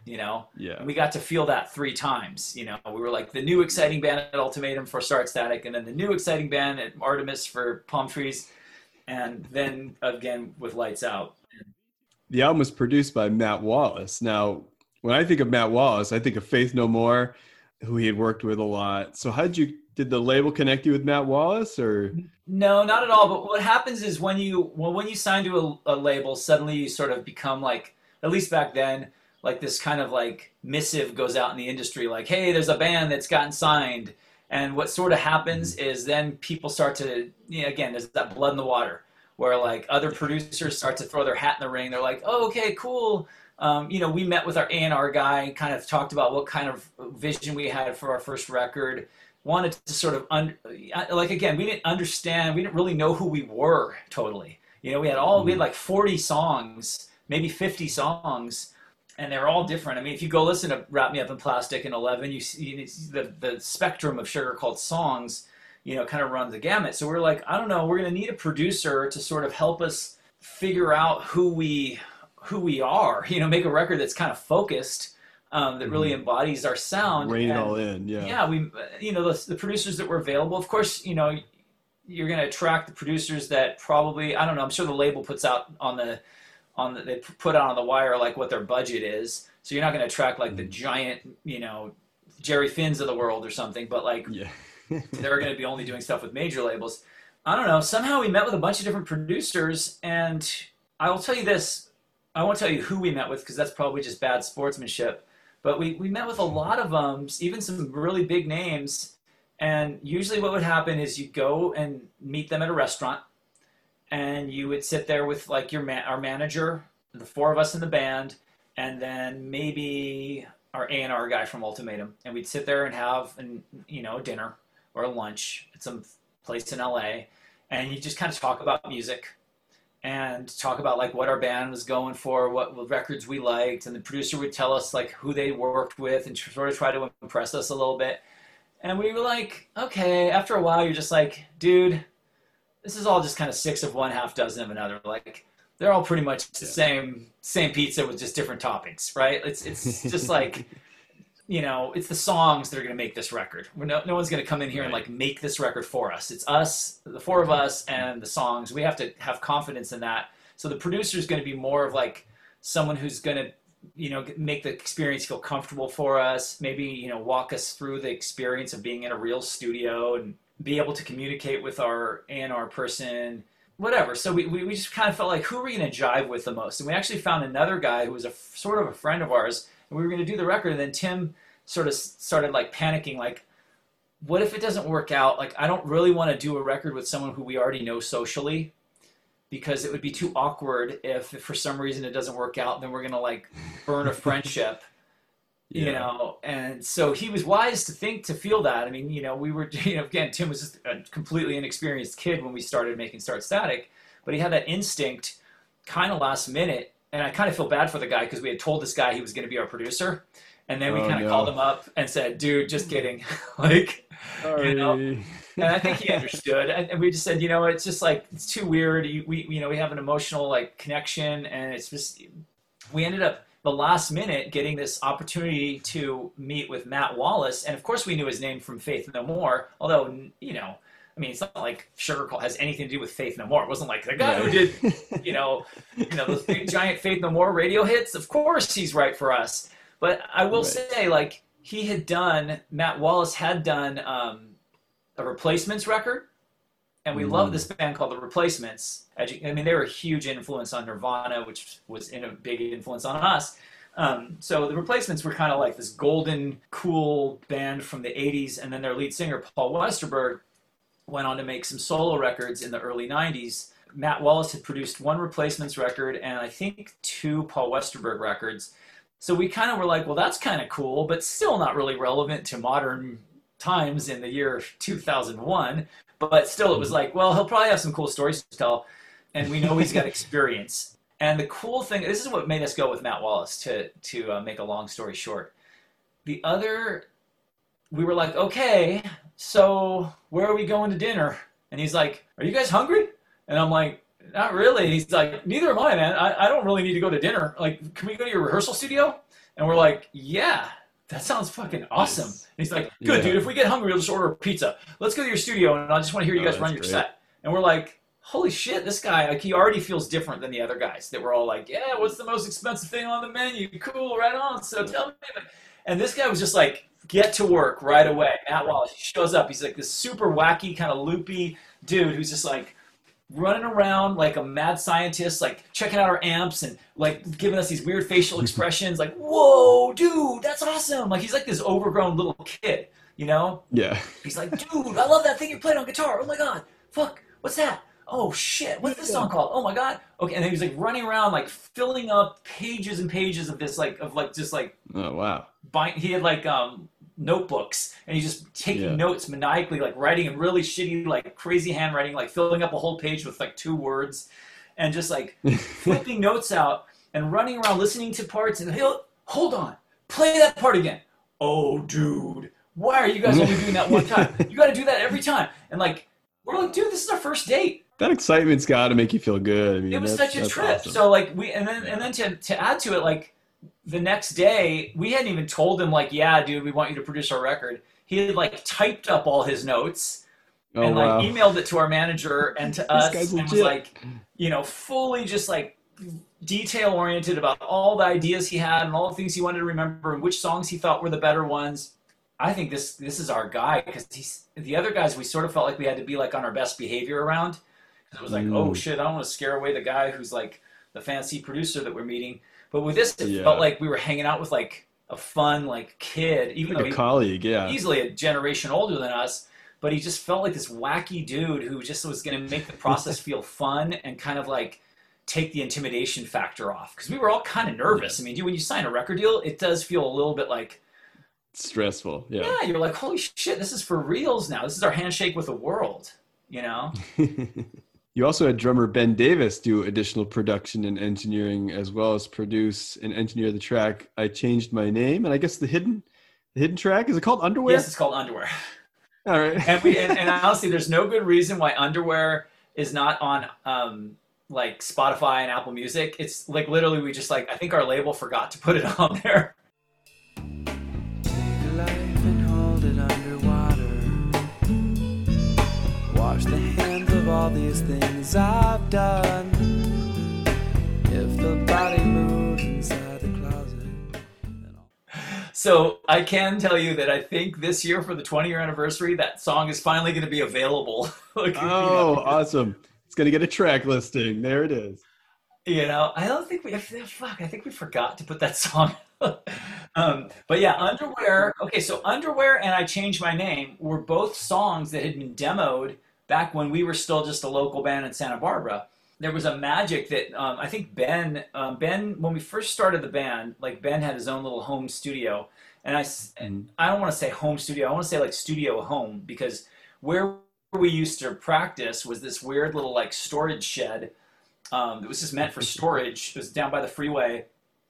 you know? Yeah. And we got to feel that 3 times, you know? We were like the new exciting band at Ultimatum for Start Static, and then the new exciting band at Artemis for Palm Trees, and then again with Lights Out. The album was produced by Matt Wallace. Now, when I think of Matt Wallace, I think of Faith No More, who he had worked with a lot. So did the label connect you with Matt Wallace, or? No, not at all. But what happens is when you sign to a label, suddenly you sort of become like, at least back then, like this kind of like missive goes out in the industry, like, hey, there's a band that's gotten signed. And what sort of happens is then people start to, again, there's that blood in the water where like other producers start to throw their hat in the ring. They're like, oh, okay, cool. We met with our A&R guy, kind of talked about what kind of vision we had for our first record. Wanted to sort of, again, we didn't understand, we didn't really know who we were totally. We had like 40 songs, maybe 50 songs, and they're all different. I mean, if you go listen to Wrap Me Up in Plastic and 11, you see the spectrum of Sugar Cult songs, kind of runs the gamut. So we're like, I don't know, we're going to need a producer to sort of help us figure out who we are, make a record that's kind of focused, that really embodies our sound. Rein it all in, yeah. Yeah, the producers that were available, of course, you're going to attract the producers that probably, I don't know, I'm sure the label puts out they put out on the wire like what their budget is. So you're not going to attract like the giant, Jerry Finns of the world or something, but like they're going to be only doing stuff with major labels. I don't know. Somehow we met with a bunch of different producers, and I will tell you this. I won't tell you who we met with because that's probably just bad sportsmanship. But we met with a lot of them, even some really big names. And usually what would happen is you'd go and meet them at a restaurant, and you would sit there with like our manager, the 4 of us in the band, and then maybe our A&R guy from Ultimatum. And we'd sit there and have dinner or a lunch at some place in LA, and you just kind of talk about music and talk about like what our band was going for, what records we liked, and the producer would tell us like who they worked with and sort of try to impress us a little bit. And we were like, okay, after a while you're just like, dude, this is all just kind of 6 of one, half dozen of another. Like they're all pretty much the same pizza with just different toppings, right? It's just like, it's the songs that are going to make this record. No one's going to come in here and like make this record for us. It's us, the 4 of us, and the songs. We have to have confidence in that. So the producer is going to be more of like someone who's going to, make the experience feel comfortable for us. Maybe, walk us through the experience of being in a real studio and be able to communicate with our A&R person, whatever. So we just kind of felt like, who are we going to jive with the most? And we actually found another guy who was sort of a friend of ours. And we were going to do the record, and then Tim sort of started like panicking, like, what if it doesn't work out? Like, I don't really want to do a record with someone who we already know socially, because it would be too awkward if for some reason it doesn't work out, then we're going to like burn a friendship, and so he was wise to feel that. I mean, we were, again, Tim was just a completely inexperienced kid when we started making Start Static, but he had that instinct kind of last minute. And I kind of feel bad for the guy because we had told this guy he was going to be our producer. And then we kind of called him up and said, dude, just kidding. Like, and I think he understood. And we just said, it's just like, it's too weird. We have an emotional like connection. And it's just, we ended up the last minute getting this opportunity to meet with Matt Wallace. And of course we knew his name from Faith No More, although, I mean, it's not like Sugar Cult has anything to do with Faith No More. It wasn't like the guy who did, those big giant Faith No More radio hits. Of course he's right for us. But I will say, like, Matt Wallace had done a Replacements record. And we love this band called The Replacements. I mean, they were a huge influence on Nirvana, which was a big influence on us. So The Replacements were kind of like this golden, cool band from the 80s. And then their lead singer, Paul Westerberg, went on to make some solo records in the early 90s. Matt Wallace had produced 1 Replacements record and I think 2 Paul Westerberg records. So we kind of were like, well, that's kind of cool, but still not really relevant to modern times in the year 2001. But still, it was like, well, he'll probably have some cool stories to tell, and we know he's got experience. And the cool thing, this is what made us go with Matt Wallace, to make a long story short. We were like, okay, so where are we going to dinner? And he's like, are you guys hungry? And I'm like, not really. He's like, neither am I, man. I don't really need to go to dinner. Like, can we go to your rehearsal studio? And we're like, yeah, that sounds fucking awesome. Nice. And he's like, good, Yeah. dude, if we get hungry, we'll just order a pizza. Let's go to your studio, and I just want to hear you guys run your that's set. And we're like, holy shit, this guy, like, he already feels different than the other guys that were all like, yeah, what's the most expensive thing on the menu? Cool, right on. So tell me. And this guy was just like, get to work right away. Matt Wallace, he shows up. He's like this super wacky, kind of loopy dude who's just like running around like a mad scientist, like checking out our amps and like giving us these weird facial expressions like, whoa, dude, that's awesome. Like he's like this overgrown little kid, you know? Yeah. He's like, dude, I love that thing you played on guitar. Oh my God, fuck, what's that? Oh shit, what's this song called? Oh my God. Okay, and then he was like running around like filling up pages and pages of this like just like Oh, wow. he had like notebooks, and he's just taking notes maniacally, like writing in really shitty, like crazy handwriting, like filling up a whole page with like 2 words, and just like flipping notes out and running around listening to parts. And he'll hold on, play that part again. Oh, dude, why are you guys only doing that one time? You got to do that every time. And like we're like, dude, this is our first date. That excitement's got to make you feel good. I mean, It was that's- such a that's trip. awesome. So like and then to add to it, like the next day we hadn't even told him like, yeah, dude, we want you to produce our record. He had like typed up all his notes and like wow. emailed it to our manager and to us, guy's and was legit. like, you know, fully just like detail oriented about all the ideas he had and all the things he wanted to remember and which songs he thought were the better ones. I think this is our guy, because the other guys we sort of felt like we had to be like on our best behavior around. It was like, oh shit, I don't want to scare away the guy who's like the fancy producer that we're meeting. But with this, it felt like we were hanging out with like a fun like kid, even Like though a colleague, yeah. easily a generation older than us. But he just felt like this wacky dude who just was going to make the process feel fun and kind of like take the intimidation factor off. Because we were all kind of nervous. I mean, dude, when you sign a record deal, it does feel a little bit like, Stressful, yeah. yeah, you're like, holy shit, this is for reals now. This is our handshake with the world, you know? You also had drummer Ben Davis do additional production and engineering, as well as produce and engineer the track "I Changed My Name," and I guess the hidden track, is it called Underwear? Yes, it's called Underwear. All right. And honestly, there's no good reason why Underwear is not on like Spotify and Apple Music. It's like literally we just like, I think our label forgot to put it on there. Take a life and hold it underwater. Wash the hands of all these things I've done. If the body moves inside the closet, then I'll... So I can tell you that I think this year for the 20-year anniversary, that song is finally going to be available. Like, Oh, awesome. It's going to get a track listing. There it is. You know, I don't think I think we forgot to put that song. But yeah, Underwear. Okay, so Underwear and I Changed My Name were both songs that had been demoed back when we were still just a local band in Santa Barbara. There was a magic that I think Ben, when we first started the band, like Ben had his own little home studio, and I don't want to say home studio, I want to say like studio home, because where we used to practice was this weird little like storage shed. It was just meant for storage. It was down by the freeway,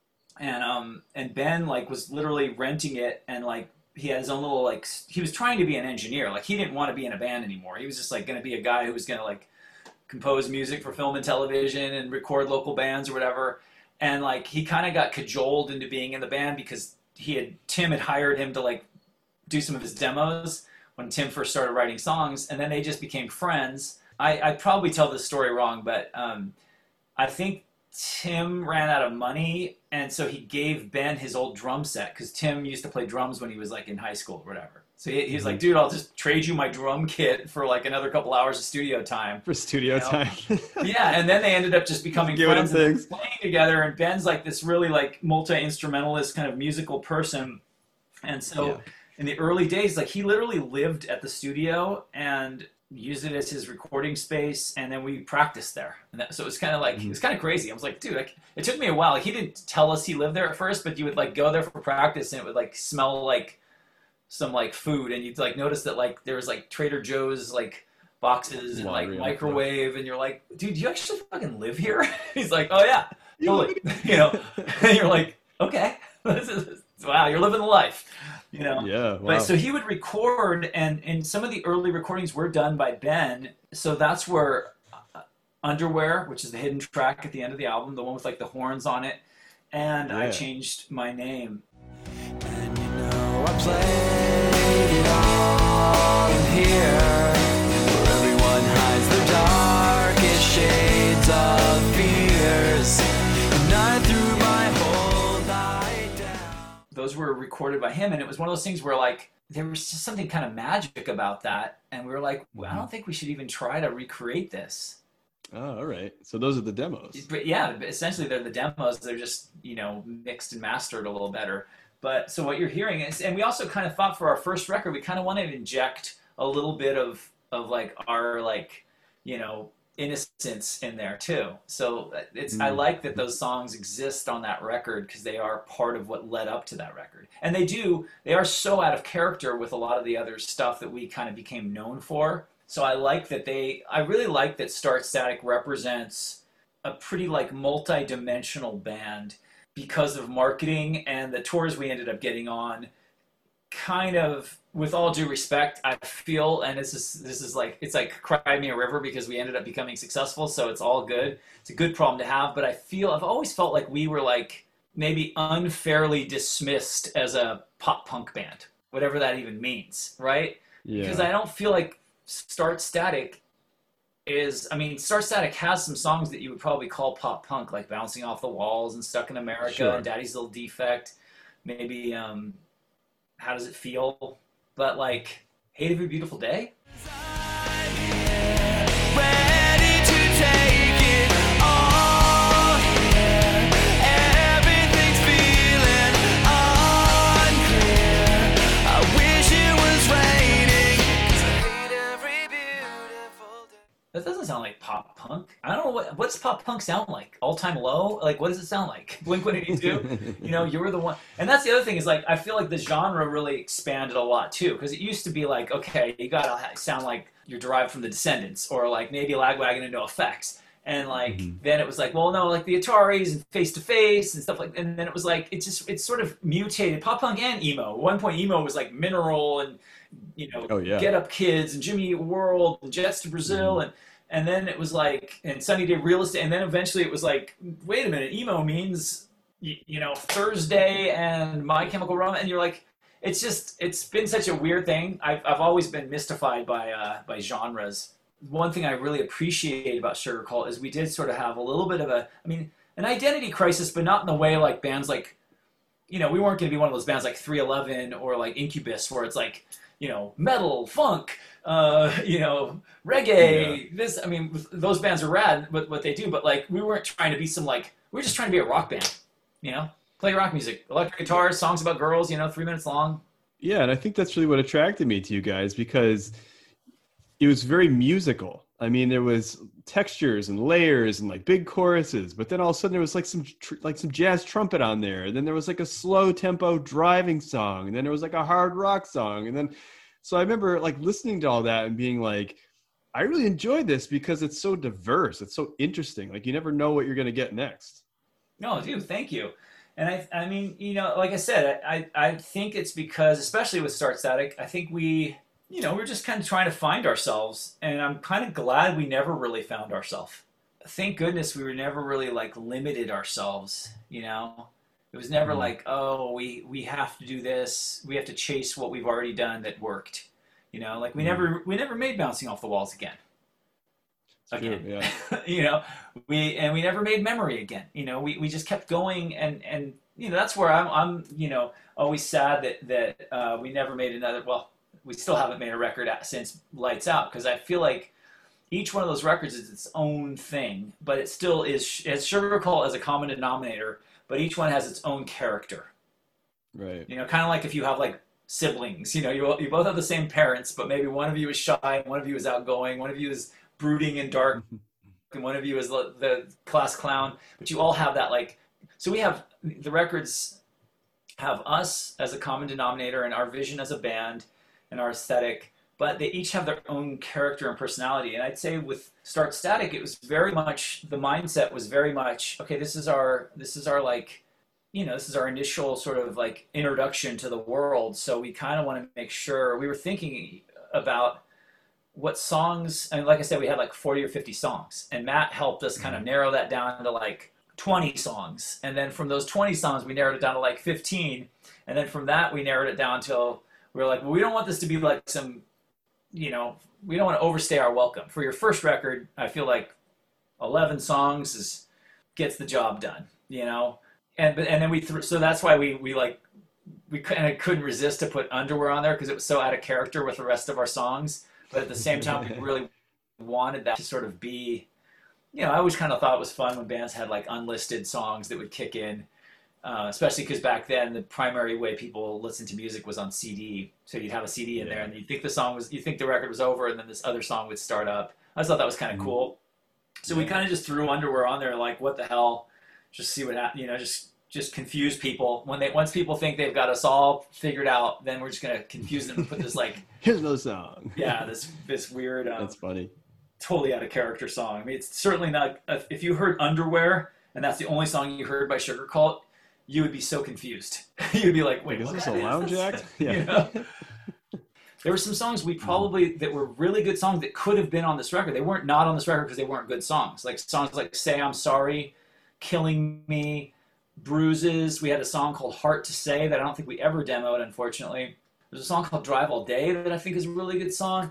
and Ben like was literally renting it, and like he had his own little like he was trying to be an engineer. Like he didn't want to be in a band anymore. He was just like going to be a guy who was going to like compose music for film and television and record local bands or whatever. And like he kind of got cajoled into being in the band because Tim had hired him to like do some of his demos when Tim first started writing songs, and then they just became friends. I probably tell this story wrong, but I think Tim ran out of money, and so he gave Ben his old drum set, because Tim used to play drums when he was like in high school or whatever. So he was like, dude, I'll just trade you my drum kit for like another couple hours of studio time. For studio time. Yeah, and then they ended up just becoming Giving him friends and things. playing together, and Ben's like this really like multi-instrumentalist kind of musical person. And so in the early days, like he literally lived at the studio and used it as his recording space, and then we practiced there. And so it was kind of like, it was kind of crazy. I was like, dude, it took me a while. Like, he didn't tell us he lived there at first, but you would like go there for practice, and it would like smell like some like food, and you'd like notice that like there was like Trader Joe's like boxes and like Laundry microwave, and you're like, dude, do you actually fucking live here? He's like, oh yeah, totally. You know, and you're like, okay, wow, you're living the life, you know. Yeah, wow. But so he would record, and some of the early recordings were done by Ben. So that's where Underwear, which is the hidden track at the end of the album, the one with like the horns on it, and I Yeah. changed my name. And you know I played it all in here, where everyone hides their darkest shades of fears, and I threw my whole light down. Those were recorded by him, and it was one of those things where like there was just something kind of magic about that, and we were like, well, I don't think we should even try to recreate this. Oh, all right. So those are the demos. But yeah, essentially they're the demos. They're just, you know, mixed and mastered a little better. But so what you're hearing is, and we also kind of thought for our first record, we kind of wanted to inject a little bit of like our like, you know, innocence in there too. So it's I like that those songs exist on that record because they are part of what led up to that record. And they are so out of character with a lot of the other stuff that we kind of became known for. So I really like that Start Static represents a pretty like multi-dimensional band because of marketing and the tours we ended up getting on. Kind of, with all due respect, I feel, and this is like, it's like Cry Me a River because we ended up becoming successful, so it's all good. It's a good problem to have, but I've always felt like we were like maybe unfairly dismissed as a pop punk band, whatever that even means, right? Yeah. Because I don't feel like Start Static Start Static has some songs that you would probably call pop punk, like Bouncing Off the Walls and Stuck in America Sure. and Daddy's Little Defect, maybe How Does It Feel? But like Hate Every Beautiful Day? Ready to take it all, yeah. Everything's feeling unclear. I wish it was raining, 'cause I hate every beautiful day. That doesn't sound like pop punk. I don't know what's pop punk sound like? All Time Low? Like what does it sound like? Blink-182? You know, you were the one. And that's the other thing is like I feel like the genre really expanded a lot too because it used to be like, okay, you gotta sound like you're derived from the Descendants or like maybe Lagwagon and No Effects. And like then it was like, well, no, like the Ataris and Face to Face and stuff like. And then it was like it's sort of mutated. Pop punk and emo. At one point, emo was like Mineral and you know, Oh, yeah. Get Up Kids and Jimmy Eat World and Jets to Brazil and then it was like and Sunny Day Real Estate and then eventually it was like, wait a minute, emo means you know Thursday and My Chemical Romance and you're like. It's been such a weird thing. I've always been mystified by genres. One thing I really appreciate about Sugar Cult is we did sort of have a little bit of an identity crisis, but not in the way like bands like, you know, we weren't going to be one of those bands like 311 or like Incubus where it's like, you know, metal, funk, you know, reggae. Yeah. Those bands are rad, what they do, but like we weren't trying to be some like, we were just trying to be a rock band, you know? Play rock music, electric guitars, songs about girls, you know, 3 minutes long. Yeah, and I think that's really what attracted me to you guys because it was very musical. I mean, there was textures and layers and like big choruses, but then all of a sudden there was like some jazz trumpet on there. And then there was like a slow tempo driving song, and then there was like a hard rock song, and then so I remember like listening to all that and being like, I really enjoyed this because it's so diverse, it's so interesting. Like you never know what you're going to get next. No, dude, thank you. And I mean, you know, like I said, I think it's because, especially with Start Static, I think we're just kind of trying to find ourselves. And I'm kind of glad we never really found ourselves. Thank goodness we were never really like limited ourselves, you know? It was never like, oh, we have to do this. We have to chase what we've already done that worked. You know, like we never made Bouncing Off the Walls again. True, yeah. You know, we never made Memory again. You know, we just kept going and you know, that's where I'm you know, always sad that we never made another, well, we still haven't made a record since Lights Out because I feel like each one of those records is its own thing, but it still is, it's Sugar Cult as a common denominator, but each one has its own character. Right. You know, kind of like if you have like siblings, you know, you both have the same parents, but maybe one of you is shy, one of you is outgoing, one of you is brooding and dark, and one of you is the class clown, but you all have that like, so we have, the records have us as a common denominator and our vision as a band and our aesthetic, but they each have their own character and personality. And I'd say with Start Static, it was very much, the mindset was very much, okay, this is our like, you know, this is our initial sort of like introduction to the world. So we kind of want to make sure, we were thinking about what songs, and like I said, we had like 40 or 50 songs, and Matt helped us kind of narrow that down to like 20 songs. And then from those 20 songs, we narrowed it down to like 15. And then from that, we narrowed it down till we were like, well, we don't want this to be like some, we don't want to overstay our welcome. For your first record, I feel like 11 songs gets the job done, And then so that's why we kind of couldn't resist to put Underwear on there because it was so out of character with the rest of our songs. But at the same time, we really wanted that to sort of be, I always kind of thought it was fun when bands had like unlisted songs that would kick in, especially because back then the primary way people listened to music was on CD. So you'd have a CD in there and you think the record was over and then this other song would start up. I just thought that was kind of cool. So we kind of just threw Underwear on there like, what the hell, just see what happens, just confuse people. Once people think they've got us all figured out, then we're just gonna confuse them and put this like here's no song. Yeah, this weird. That's funny. Totally out of character song. I mean, it's certainly not. If you heard Underwear and that's the only song you heard by Sugar Cult, you would be so confused. You'd be like, "Wait, is what this kind a lounge act?" Yeah. There were some songs that were really good songs that could have been on this record. They weren't not on this record because they weren't good songs. Like songs like "Say I'm Sorry," "Killing Me," "Bruises." We had a song called "Heart to Say" that I don't think we ever demoed, unfortunately. There's a song called "Drive All Day" that I think is a really good song.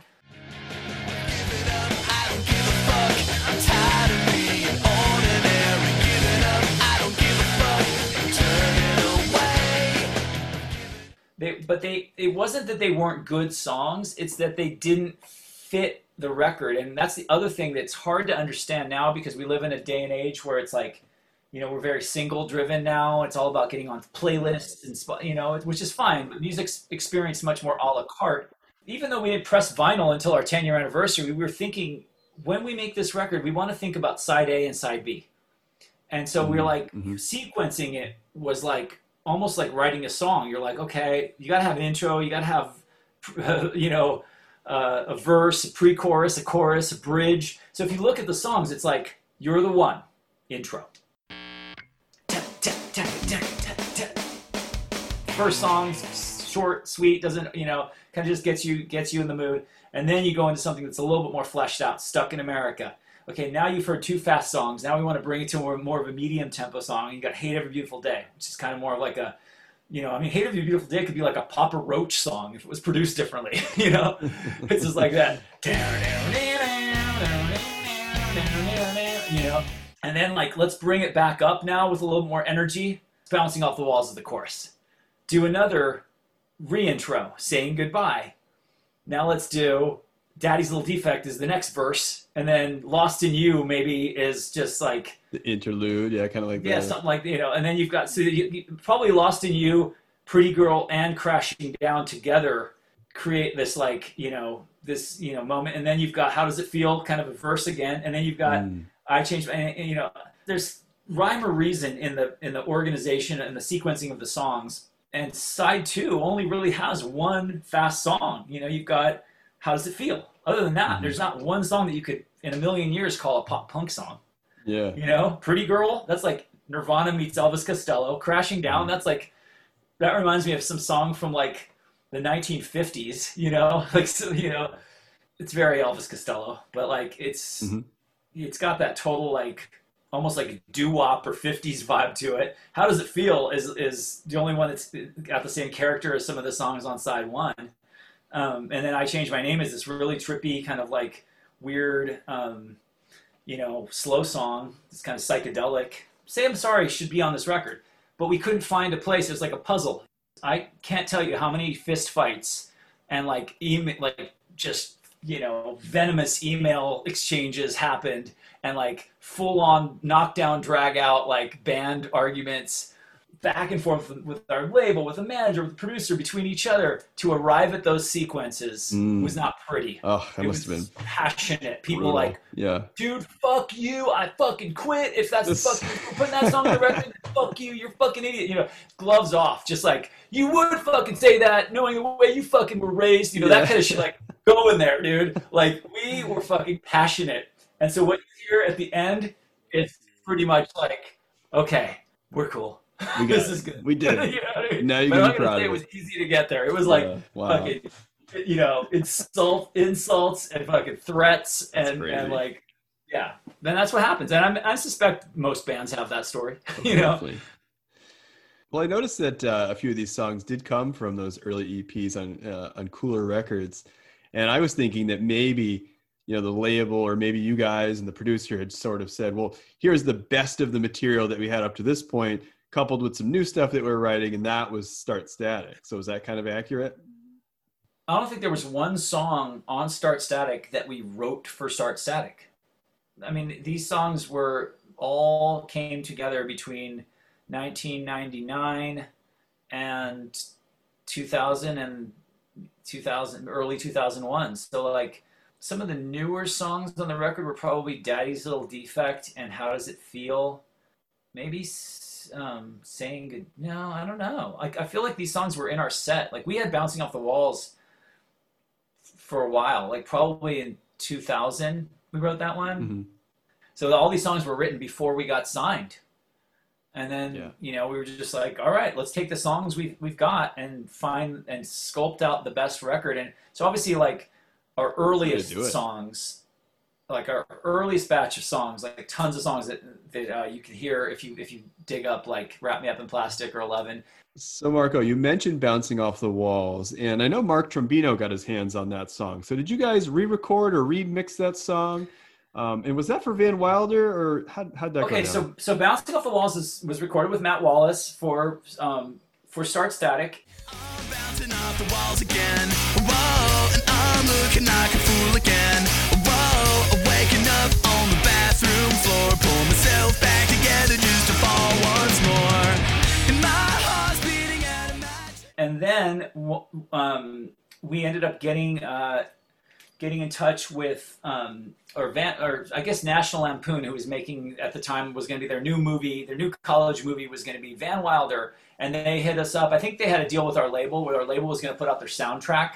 It wasn't that they weren't good songs, it's that they didn't fit the record. And that's the other thing that's hard to understand now because we live in a day and age where it's like, we're very single driven now. It's all about getting on playlists and, which is fine, but music's experienced much more a la carte. Even though we didn't press vinyl until our 10-year anniversary, we were thinking, when we make this record, we want to think about side A and side B. And so we were like, sequencing it was like, almost like writing a song. You're like, okay, you got to have an intro, you got to have, a verse, a pre-chorus, a chorus, a bridge. So if you look at the songs, it's like, You're the One, intro. First song, short, sweet, doesn't, kind of just gets you in the mood. And then you go into something that's a little bit more fleshed out, Stuck in America. Okay, now you've heard two fast songs. Now we want to bring it to more of a medium tempo song. You got Hate Every Beautiful Day, which is kind of more of like a, Hate Every Beautiful Day could be like a Papa Roach song if it was produced differently, It's just like that. And then like, let's bring it back up now with a little more energy, bouncing off the walls of the chorus. Do another reintro, saying goodbye. Now let's do Daddy's Little Defect is the next verse, and then Lost in You maybe is just like the interlude, kind of like something like and then you've got probably Lost in You, Pretty Girl, and Crashing Down together create this like this moment, and then you've got How Does It Feel, kind of a verse again, and then you've got I Changed, and there's rhyme or reason in the organization and the sequencing of the songs, and side 2 only really has one fast song. You've got How Does It Feel? Other than that, there's not one song that you could, in a million years, call a pop punk song. Yeah. Pretty Girl, that's like Nirvana meets Elvis Costello. Crashing Down, that's like, that reminds me of some song from like the 1950s, it's very Elvis Costello, but like it's got that total like, almost like doo-wop or 50s vibe to it. How Does It Feel is the only one that's got the same character as some of the songs on side 1. And then I Changed My Name is this really trippy, kind of like weird, slow song. It's kind of psychedelic. Say I'm Sorry should be on this record, but we couldn't find a place. It was like a puzzle. I can't tell you how many fist fights and like venomous email exchanges happened, and like full on knockdown, drag out, like band arguments back and forth with our label, with the manager, with the producer, between each other to arrive at those sequences was not pretty. Oh, that must have been passionate. People brutal. Like, dude, fuck you, I fucking quit. If that's fucking putting that song on the record, fuck you, you're a fucking idiot. Gloves off. Just like, you would fucking say that knowing the way you fucking were raised, that kind of shit, like, go in there, dude. Like, we were fucking passionate. And so what you hear at the end is pretty much like, okay, we're cool. This is good. We did it. I mean? Now you can be proud of it. It was easy to get there. It was like fucking, insults and fucking threats and like, Yeah, then that's what happens, and I suspect most bands have that story. You know, Definitely. Well, I noticed that a few of these songs did come from those early EPs on Cooler Records, and I was thinking that maybe the label or maybe you guys and the producer had sort of said, well, here's the best of the material that we had up to this point, coupled with some new stuff that we're writing, and that was Start Static. So is that kind of accurate? I don't think there was one song on Start Static that we wrote for Start Static. I mean, these songs all came together between 1999 and 2000 and early 2001. So like some of the newer songs on the record were probably Daddy's Little Defect and How Does It Feel? Maybe Saying Good. No, I don't know. Like I feel like these songs were in our set. Like we had Bouncing Off the Walls for a while. Like probably in 2000 we wrote that one. Mm-hmm. So all these songs were written before we got signed. And then, we were just like, all right, let's take the songs we've got and find and sculpt out the best record. And so obviously like our earliest songs, like our earliest batch of songs, like tons of songs that you can hear if you dig up like Wrap Me Up in Plastic or 11. So Marco, you mentioned Bouncing Off the Walls, and I know Mark Trombino got his hands on that song. So did you guys re-record or remix that song? And was that for Van Wilder, or how'd that go down? So Bouncing Off the Walls was recorded with Matt Wallace for Start Static. I'm bouncing off the walls again. Whoa, and I'm looking like a fool again. Whoa, I'm waking up on the bathroom floor. Pull myself back together just to fall once more. And my heart's beating at a match. And then we ended up getting in touch with I guess National Lampoon, who was making at the time was going to be their new college movie was going to be Van Wilder, and they hit us up. I think they had a deal with our label where our label was going to put out their soundtrack,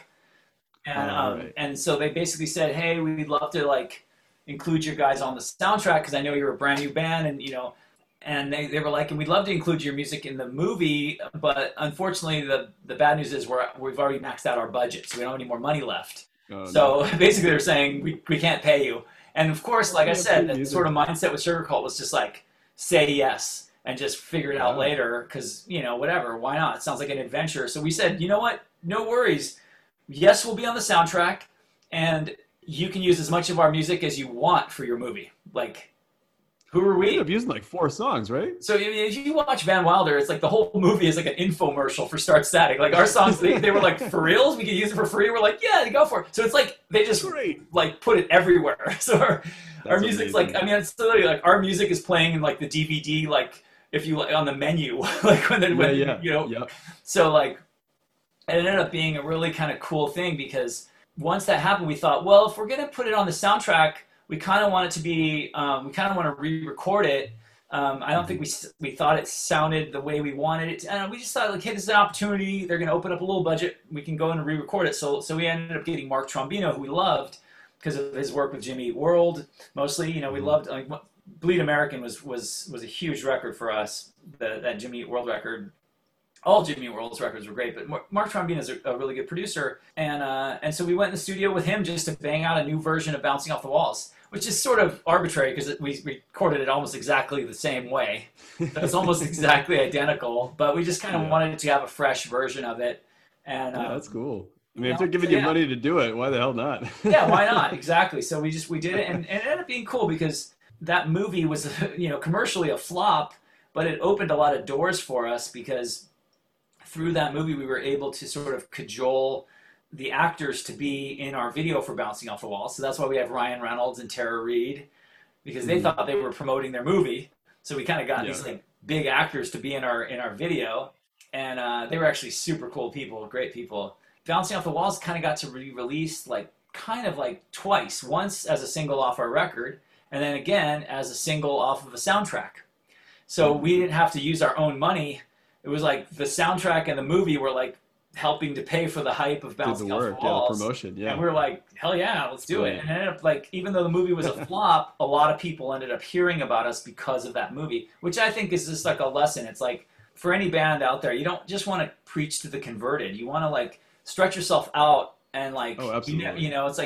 and and so they basically said, hey, we'd love to like include you guys on the soundtrack because I know you're a brand new band, and and they were like, and we'd love to include your music in the movie, but unfortunately the bad news is we've already maxed out our budget, so we don't have any more money left. Basically they're saying we can't pay you. And of course, like I said, that sort of mindset with Sugarcult was just like, say yes and just figure it out later because, whatever, why not? It sounds like an adventure. So we said, you know what? No worries. Yes, we'll be on the soundtrack and you can use as much of our music as you want for your movie. Like, who are we? You ended up using like 4 songs, right? So if you watch Van Wilder, it's like the whole movie is like an infomercial for Start Static. Like our songs, they were like, for reals? We could use it for free? We're like, yeah, go for it. So it's like they just like put it everywhere. So our music's amazing. Like, I mean, it's literally like our music is playing in like the DVD, like if you on the menu, like when So like it ended up being a really kind of cool thing because once that happened, we thought, well, if we're gonna put it on the soundtrack, we kind of want it to be, we kind of want to re-record it. I don't think we thought it sounded the way we wanted it to. And we just thought, like, hey, this is an opportunity. They're going to open up a little budget. We can go in and re-record it. So we ended up getting Mark Trombino, who we loved because of his work with Jimmy Eat World. Mostly, we loved, like, Bleed American was a huge record for us, that Jimmy Eat World record. All Jimmy Eat World's records were great, but Mark Trombino is a really good producer. And so we went in the studio with him just to bang out a new version of Bouncing Off the Walls, which is sort of arbitrary because we recorded it almost exactly the same way. So it's almost exactly identical, but we just kind of wanted to have a fresh version of it. And that's cool. I mean, if they're giving you money to do it, why the hell not? Yeah, why not? Exactly. So we did it, and it ended up being cool because that movie was, commercially a flop, but it opened a lot of doors for us because through that movie we were able to sort of cajole the actors to be in our video for Bouncing Off the Wall. So that's why we have Ryan Reynolds and Tara Reid, because they thought they were promoting their movie. So we kind of got these like big actors to be in our video, and they were actually super cool people, great people. Bouncing Off the Walls kind of got to be released like twice, once as a single off our record, and then again as a single off of a soundtrack. So we didn't have to use our own money. It was like the soundtrack and the movie were like helping to pay for the hype of Bouncing Off the Walls. The promotion, And we were like, hell yeah, let's do it. And it ended up like, even though the movie was a flop, a lot of people ended up hearing about us because of that movie, which I think is just like a lesson. It's like, for any band out there, you don't just want to preach to the converted. You want to like stretch yourself out and like, absolutely. it's like,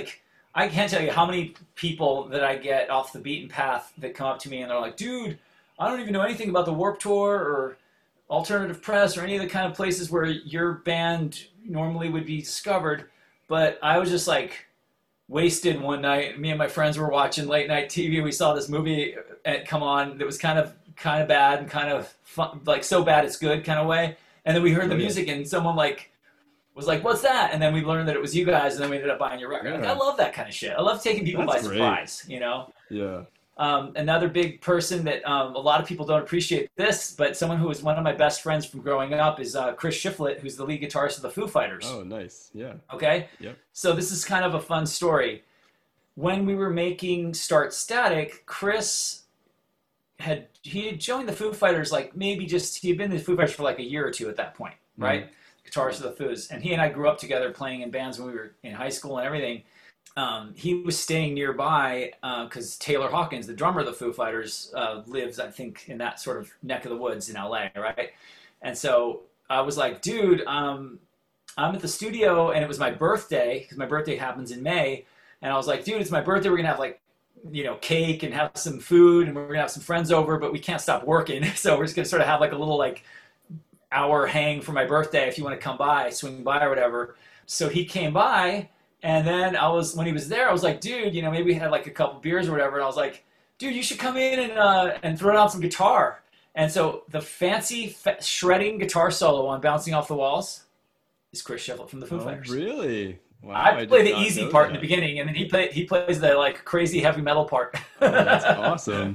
I can't tell you how many people that I get off the beaten path that come up to me and they're like, dude, I don't even know anything about the Warped Tour or Alternative Press or any of the kind of places where your band normally would be discovered. But I was just like wasted one night. Me and my friends were watching late night TV. We saw this movie come on that was kind of bad and kind of fun, like so bad it's good kind of way. And then we heard the music and someone like was like, what's that? And then we learned that it was you guys, and then we ended up buying your record. Like, I love that kind of shit. I love taking people by surprise, you know? Yeah. Another big person that a lot of people don't appreciate this, but someone who was one of my best friends from growing up is Chris Shiflett, who's the lead guitarist of the Foo Fighters. Oh, nice. Yeah. Okay? Yep. So this is kind of a fun story. When we were making Start Static, Chris had joined the Foo Fighters like maybe he had been in the Foo Fighters for like a year or two at that point, right? Guitarist of the Foos. And he and I grew up together playing in bands when we were in high school and everything. He was staying nearby because Taylor Hawkins, the drummer of the Foo Fighters, lives, I think, in that sort of neck of the woods in LA, right? And so I was like, dude, I'm at the studio, and it was my birthday, because my birthday happens in May. And I was like, dude, it's my birthday. We're going to have like, you know, cake and have some food, and we're going to have some friends over, but we can't stop working. So we're just going to sort of have like a little like hour hang for my birthday if you want to come by, swing by or whatever. So he came by. And then when he was there, I was like, dude, you know, maybe we had like a couple beers or whatever. And I was like, dude, you should come in and throw down some guitar. And so the fancy shredding guitar solo on Bouncing Off the Walls is Chris Shiflett from the Foo Fighters. Really? Wow. I play the easy part in the beginning, and then he plays the like crazy heavy metal part. Oh, that's awesome.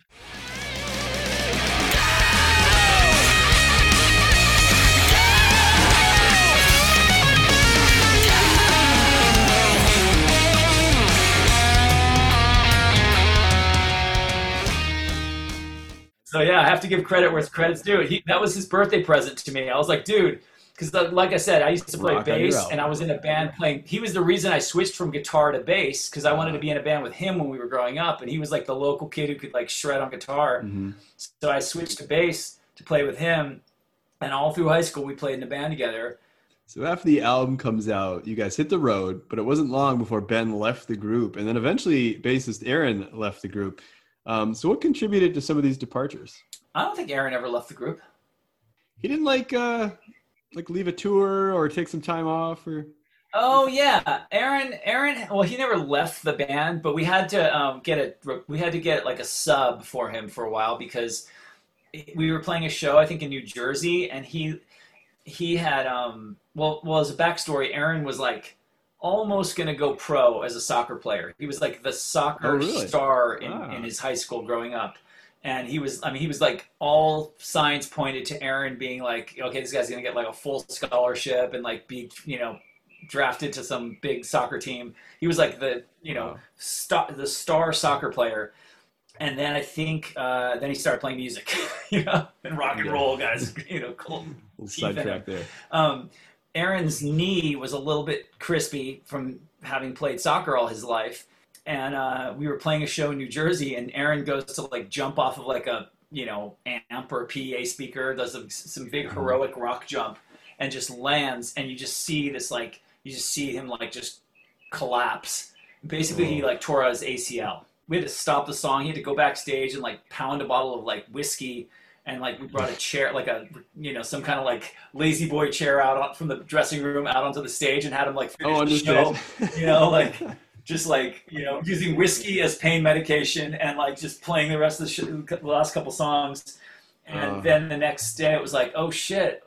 So yeah, I have to give credit where credit's due. That was his birthday present to me. I was like, dude, because like I said, I used to play bass, and I was in a band playing. He was the reason I switched from guitar to bass, because I wanted to be in a band with him when we were growing up, and he was like the local kid who could like shred on guitar. Mm-hmm. So I switched to bass to play with him, and all through high school we played in a band together. So after the album comes out, you guys hit the road, but it wasn't long before Ben left the group, and then eventually bassist Aaron left the group. So what contributed to some of these departures? I don't think Aaron ever left the group. He didn't like leave a tour or take some time off or. Oh yeah, Aaron. Well, he never left the band, but we had to get like a sub for him for a while, because we were playing a show, I think, in New Jersey, and he had well, as a backstory, Aaron was like almost going to go pro as a soccer player. He was like the soccer star in his high school growing up. And he was like, all signs pointed to Aaron being like, okay, this guy's going to get like a full scholarship and like be, you know, drafted to some big soccer team. He was like the, you know, the star soccer player. And then I think, then he started playing music, you know, and rock and roll guys, you know, cool. Sidetrack there. Aaron's knee was a little bit crispy from having played soccer all his life. And we were playing a show in New Jersey, and Aaron goes to like jump off of like a, you know, amp or PA speaker, does some big heroic rock jump, and just lands, and you just see him like just collapse. Basically, he like tore out his ACL. We had to stop the song. He had to go backstage and like pound a bottle of like whiskey. And like we brought a chair, like a, you know, some kind of like lazy boy chair out from the dressing room out onto the stage, and had him like finish the show, you know, like just like, you know, using whiskey as pain medication, and like just playing the rest of the last couple songs. And then the next day it was like, oh shit,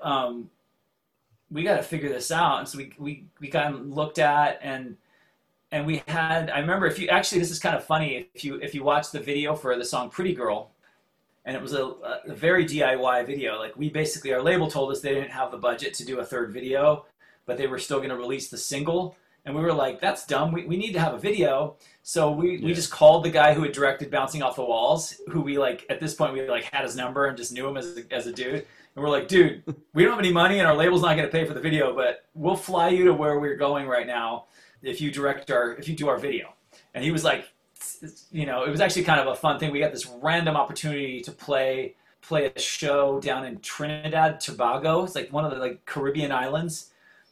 we got to figure this out. And so we kind of looked at and we had, I remember this is kind of funny, if you watch the video for the song Pretty Girl. And it was a very DIY video. Like, we basically, our label told us they didn't have the budget to do a third video, but they were still going to release the single. And we were like, that's dumb. We need to have a video. So we just called the guy who had directed Bouncing Off the Walls, who we like, at this point, we like had his number and just knew him as a dude. And we're like, dude, we don't have any money and our label's not going to pay for the video, but we'll fly you to where we're going right now if you do our video. And he was like, you know, it was actually kind of a fun thing. We got this random opportunity to play a show down in Trinidad, Tobago. It's like one of the like Caribbean islands.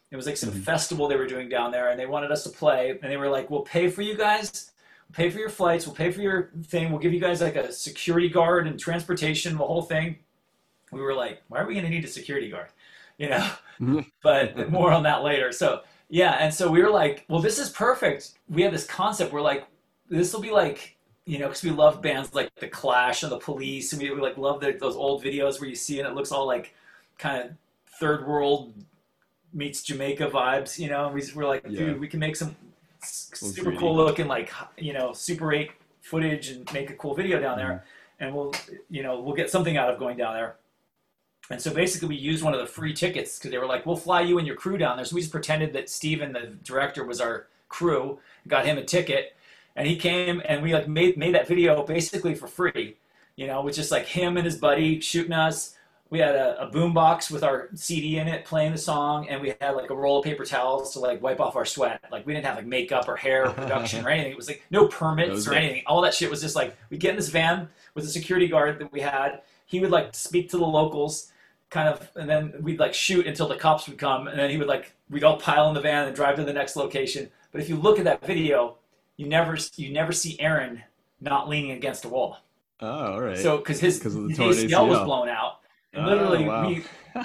It was like some festival they were doing down there, and they wanted us to play. And they were like, "We'll pay for you guys. We'll pay for your flights. We'll pay for your thing. We'll give you guys like a security guard and transportation, the whole thing." We were like, "Why are we going to need a security guard?" You know. But more on that later. So yeah, and so we were like, "Well, this is perfect." We had this concept. We're like, "This will be like." You know, because we love bands like The Clash and The Police, and we like love those old videos where you see it, and it looks all like kind of third world meets Jamaica vibes, you know. We're like, dude, we can make some super cool looking, like, you know, Super 8 footage and make a cool video down there, and we'll get something out of going down there. And so basically we used one of the free tickets because they were like, "We'll fly you and your crew down there." So we just pretended that Steven, the director, was our crew, got him a ticket. And he came, and we like made that video basically for free, you know, with just like him and his buddy shooting us. We had a boombox with our CD in it playing the song, and we had like a roll of paper towels to like wipe off our sweat. Like we didn't have like makeup or hair production or anything. It was like no permits or anything. All that shit was just like we get in this van with a security guard that we had. He would like speak to the locals, kind of, and then we'd like shoot until the cops would come, and then he would like we'd all pile in the van and drive to the next location. But if you look at that video, you never see Aaron not leaning against a wall. Oh, all right. So because his ACL was blown out, and literally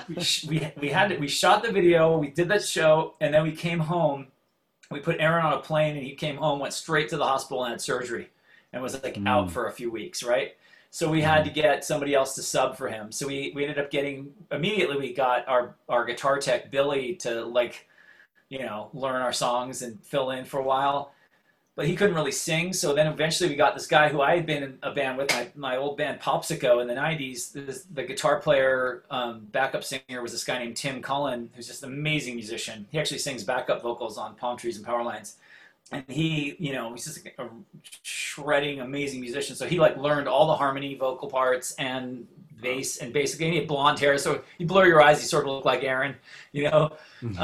we shot the video, we did that show, and then we came home. We put Aaron on a plane, and he came home, went straight to the hospital, and had surgery, and was like out for a few weeks, right? So we had to get somebody else to sub for him. So we ended up immediately we got our guitar tech Billy to like, you know, learn our songs and fill in for a while. But he couldn't really sing, so then eventually we got this guy who I had been in a band with, my old band Popsico in the 90s. The guitar player, backup singer was this guy named Tim Cullen, who's just an amazing musician. He actually sings backup vocals on Palm Trees and Power Lines. And he, you know, he's just a shredding, amazing musician. So he like learned all the harmony vocal parts and bass, and basically he had blonde hair, so you blur your eyes, he sort of looked like Aaron, you know.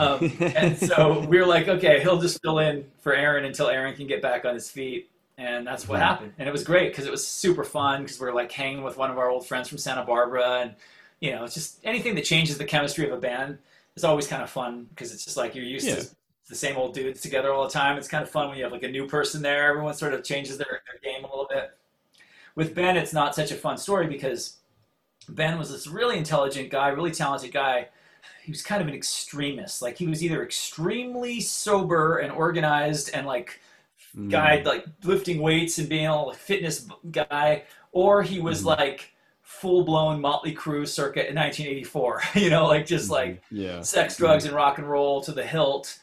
And so we were like, okay, he'll just fill in for Aaron until Aaron can get back on his feet, and that's what happened. And it was great because it was super fun because we were like hanging with one of our old friends from Santa Barbara, and you know, it's just anything that changes the chemistry of a band is always kind of fun because it's just like you're used to the same old dudes together all the time. It's kind of fun when you have like a new person there. Everyone sort of changes their game a little bit. With Ben, it's not such a fun story because Ben was this really intelligent guy, really talented guy. He was kind of an extremist. Like he was either extremely sober and organized and like guy like lifting weights and being a fitness guy, or he was like full-blown Motley Crue circa in 1984. You know, like just like sex, drugs, and rock and roll to the hilt.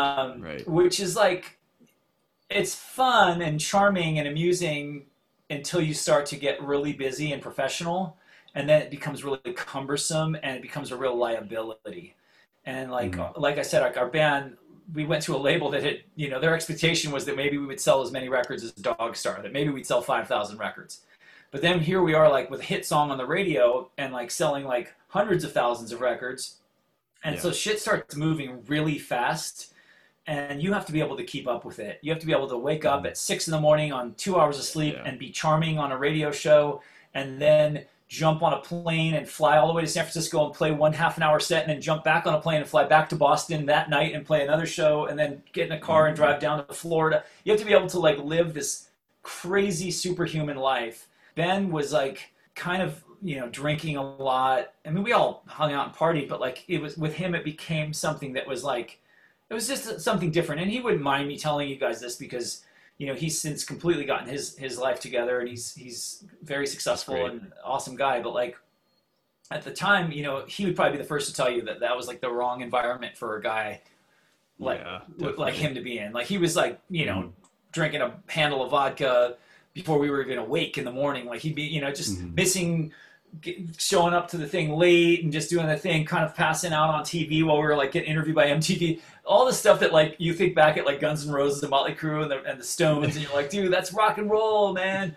Which is like, it's fun and charming and amusing until you start to get really busy and professional. And then it becomes really cumbersome, and it becomes a real liability. And like I said, like our band, we went to a label that had, you know, their expectation was that maybe we would sell as many records as Dogstar, that maybe we'd sell 5,000 records. But then here we are like with a hit song on the radio and like selling like hundreds of thousands of records. And so shit starts moving really fast, and you have to be able to keep up with it. You have to be able to wake up at 6 a.m. on 2 hours of sleep and be charming on a radio show, and then jump on a plane and fly all the way to San Francisco and play one half-an-hour set, and then jump back on a plane and fly back to Boston that night and play another show, and then get in a car and drive down to Florida. You have to be able to like live this crazy superhuman life. Ben was like kind of, you know, drinking a lot. I mean, we all hung out and partied, but like it was with him, it became something that was like, it was just something different. And he wouldn't mind me telling you guys this because, you know, he's since completely gotten his life together, and he's very successful and awesome guy. But like at the time, you know, he would probably be the first to tell you that was like the wrong environment for a guy like him to be in. Like he was like, you know, drinking a handle of vodka before we were even awake in the morning. Like he'd be, you know, just missing, showing up to the thing late and just doing the thing, kind of passing out on TV while we were like getting interviewed by MTV. All the stuff that like you think back at like Guns N' Roses and Motley Crue and the Stones, and you're like, dude, that's rock and roll, man.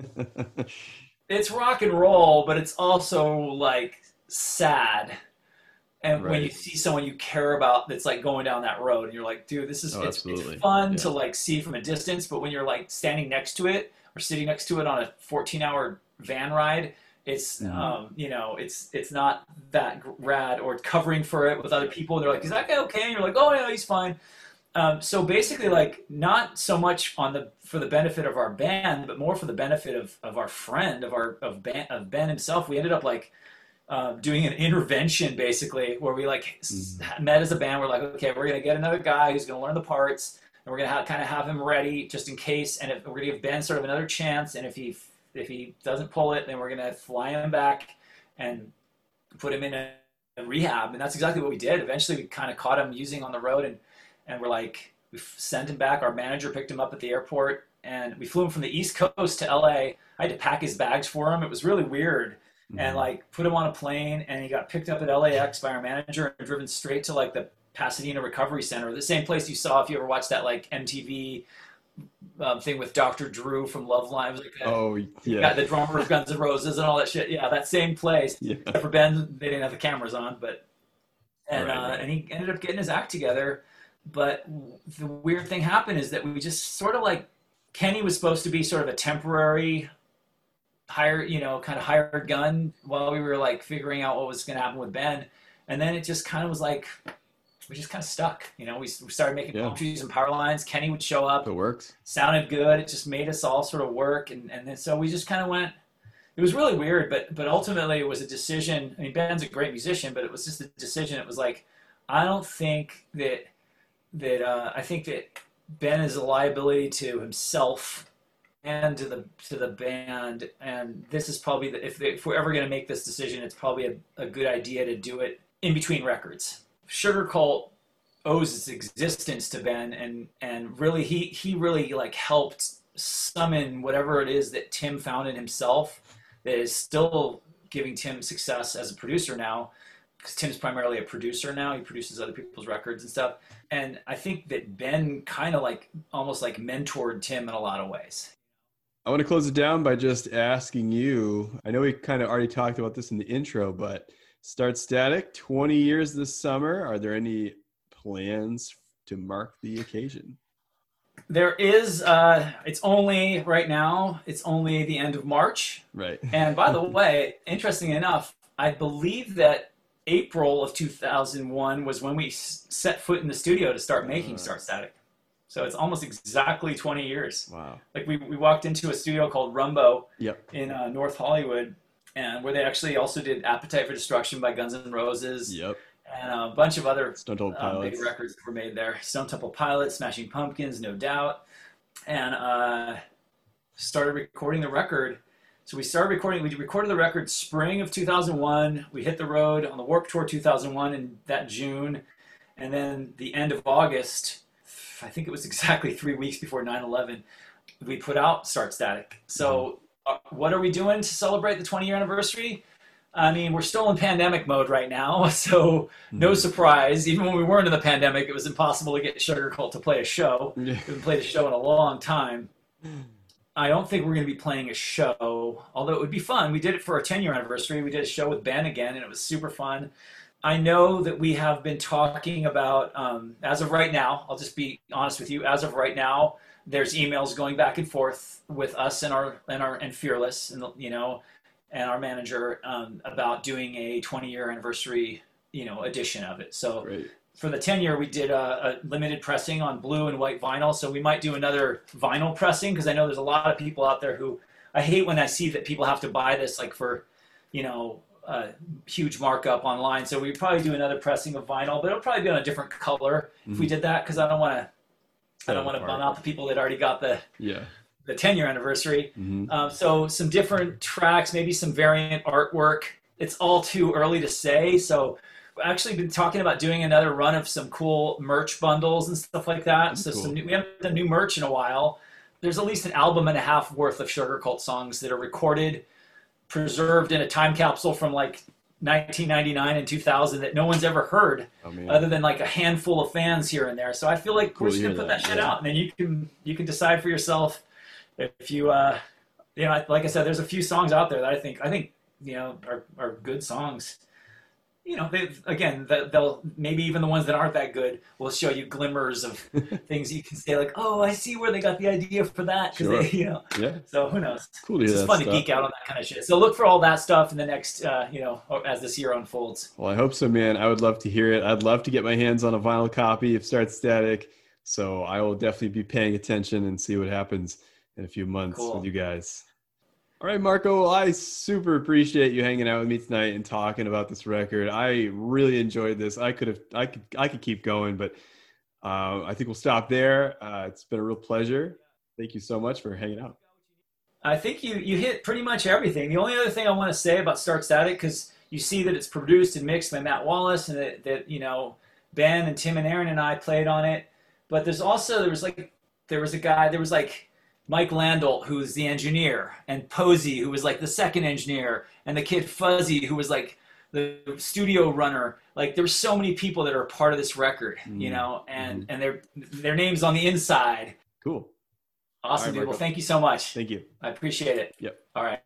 It's rock and roll, but it's also like sad. And when you see someone you care about that's like going down that road, and you're like, dude, this is it's fun to like see from a distance, but when you're like standing next to it or sitting next to it on a 14-hour van ride, it's you know, it's not that rad, or covering for it with other people. And they're like, is that guy okay? And you're like, oh yeah, he's fine. So basically, like, not so much for the benefit of our band, but more for the benefit of our friend, of Ben himself. We ended up like doing an intervention, basically, where we like met as a band. We're like, okay, we're gonna get another guy who's gonna learn the parts, and we're gonna kind of have him ready just in case. And we're gonna give Ben sort of another chance. And if he doesn't pull it, then we're gonna fly him back and put him in a rehab. And that's exactly what we did. Eventually, we kind of caught him using on the road, and we're like, we sent him back. Our manager picked him up at the airport, and we flew him from the East Coast to LA. I had to pack his bags for him. It was really weird. And like put him on a plane, and he got picked up at LAX by our manager and driven straight to like the Pasadena Recovery Center, the same place you saw if you ever watched that like MTV thing with Dr. Drew from Loveline. It was like got the drummer of Guns N' Roses and all that shit. Yeah, that same place. Yeah. For Ben, they didn't have the cameras on, but and he ended up getting his act together. But the weird thing happened is that we just sort of like, Kenny was supposed to be sort of a temporary hired gun while we were like figuring out what was going to happen with Ben. And then it just kind of was like, we just kind of stuck, you know, we started making palm trees and power lines. Kenny would show up. It works. Sounded good. It just made us all sort of work. And then, so we just kind of went, it was really weird, but ultimately it was a decision. I mean, Ben's a great musician, but it was just a decision. It was like, I don't think that I think that Ben is a liability to himself and to the band, and this is probably if we're ever going to make this decision, it's probably a good idea to do it in between records. Sugar Cult owes its existence to Ben, and really he really like helped summon whatever it is that Tim found in himself that is still giving Tim success as a producer now, because Tim's primarily a producer now. He produces other people's records and stuff, and I think that Ben kind of like almost like mentored Tim in a lot of ways. I want to close it down by just asking you, I know we kind of already talked about this in the intro, but Start Static, 20 years this summer. Are there any plans to mark the occasion? There is, it's only right now, it's only the end of March. Right. And by the way, interesting enough, I believe that April of 2001 was when we set foot in the studio to start making Start Static. So it's almost exactly 20 years. Wow. Like we walked into a studio called Rumbo in North Hollywood, and where they actually also did Appetite for Destruction by Guns N' Roses. Yep. And a bunch of other big records that were made there. Stone Temple Pilots, Smashing Pumpkins, No Doubt. And started recording the record. So we recorded the record spring of 2001. We hit the road on the Warped Tour 2001 in that June. And then the end of August, I think it was exactly 3 weeks before 9/11, we put out Start Static. So what are we doing to celebrate the 20-year anniversary? I mean, we're still in pandemic mode right now, so no surprise. Even when we weren't in the pandemic, it was impossible to get Sugar Cult to play a show. We haven't played a show in a long time. I don't think we're going to be playing a show, although it would be fun. We did it for our 10-year anniversary. We did a show with Ben again, and it was super fun. I know that we have been talking about, as of right now, I'll just be honest with you, as of right now, there's emails going back and forth with us and Fearless, and and our manager about doing a 20-year anniversary, edition of it. So great. For the 10-year, we did a limited pressing on blue and white vinyl. So we might do another vinyl pressing, because I know there's a lot of people out there who, I hate when I see that people have to buy this like for, huge markup online. So we'd probably do another pressing of vinyl, but it'll probably be on a different color if we did that, because I don't want to bum out the people that already got the 10-year anniversary. So some different tracks, maybe some variant artwork. It's all too early to say. So I've actually been talking about doing another run of some cool merch bundles and stuff like that. That's cool. We haven't done new merch in a while. There's at least an album and a half worth of Sugar Cult songs that are recorded, preserved in a time capsule from like 1999 and 2000 that no one's ever heard, other than like a handful of fans here and there. So I feel like we're just gonna put that shit out, and then you can decide for yourself if you like I said, there's a few songs out there that I think are good songs. they'll maybe even the ones that aren't that good will show you glimmers of things you can say like, oh, I see where they got the idea for that. Sure. Yeah. So who knows? Cool to It's hear just that fun to stuff. geek out on that kind of shit. So look for all that stuff in the next, as this year unfolds. Well, I hope so, man. I would love to hear it. I'd love to get my hands on a vinyl copy of Start Static. So I will definitely be paying attention and see what happens in a few months Cool. with you guys. All right, Marco, well, I super appreciate you hanging out with me tonight and talking about this record. I really enjoyed this. I could keep going, but I think we'll stop there. It's been a real pleasure. Thank you so much for hanging out. I think you hit pretty much everything. The only other thing I want to say about Start Static, because you see that it's produced and mixed by Matt Wallace, and that Ben and Tim and Aaron and I played on it. But there was a guy, Mike Landolt, who's the engineer, and Posey, who was like the second engineer, and the kid Fuzzy, who was like the studio runner. Like, there's so many people that are a part of this record, and their names on the inside. Cool. Awesome, All right, dude. Well, Marco. thank you so much. Thank you. I appreciate it. Yep. All right.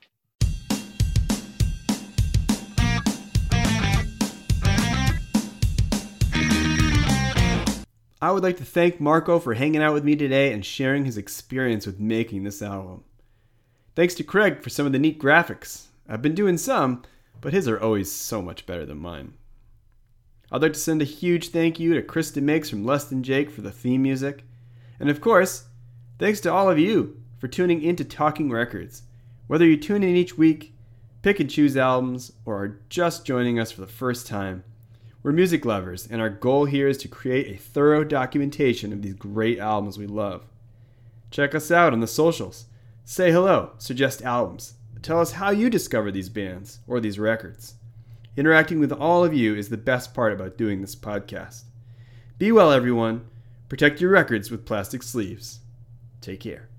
I would like to thank Marco for hanging out with me today and sharing his experience with making this album. Thanks to Craig for some of the neat graphics. I've been doing some, but his are always so much better than mine. I'd like to send a huge thank you to Krista Miggs from Less Than Jake for the theme music. And of course, thanks to all of you for tuning into Talking Records. Whether you tune in each week, pick and choose albums, or are just joining us for the first time, we're music lovers, and our goal here is to create a thorough documentation of these great albums we love. Check us out on the socials. Say hello, suggest albums. Tell us how you discover these bands or these records. Interacting with all of you is the best part about doing this podcast. Be well, everyone. Protect your records with plastic sleeves. Take care.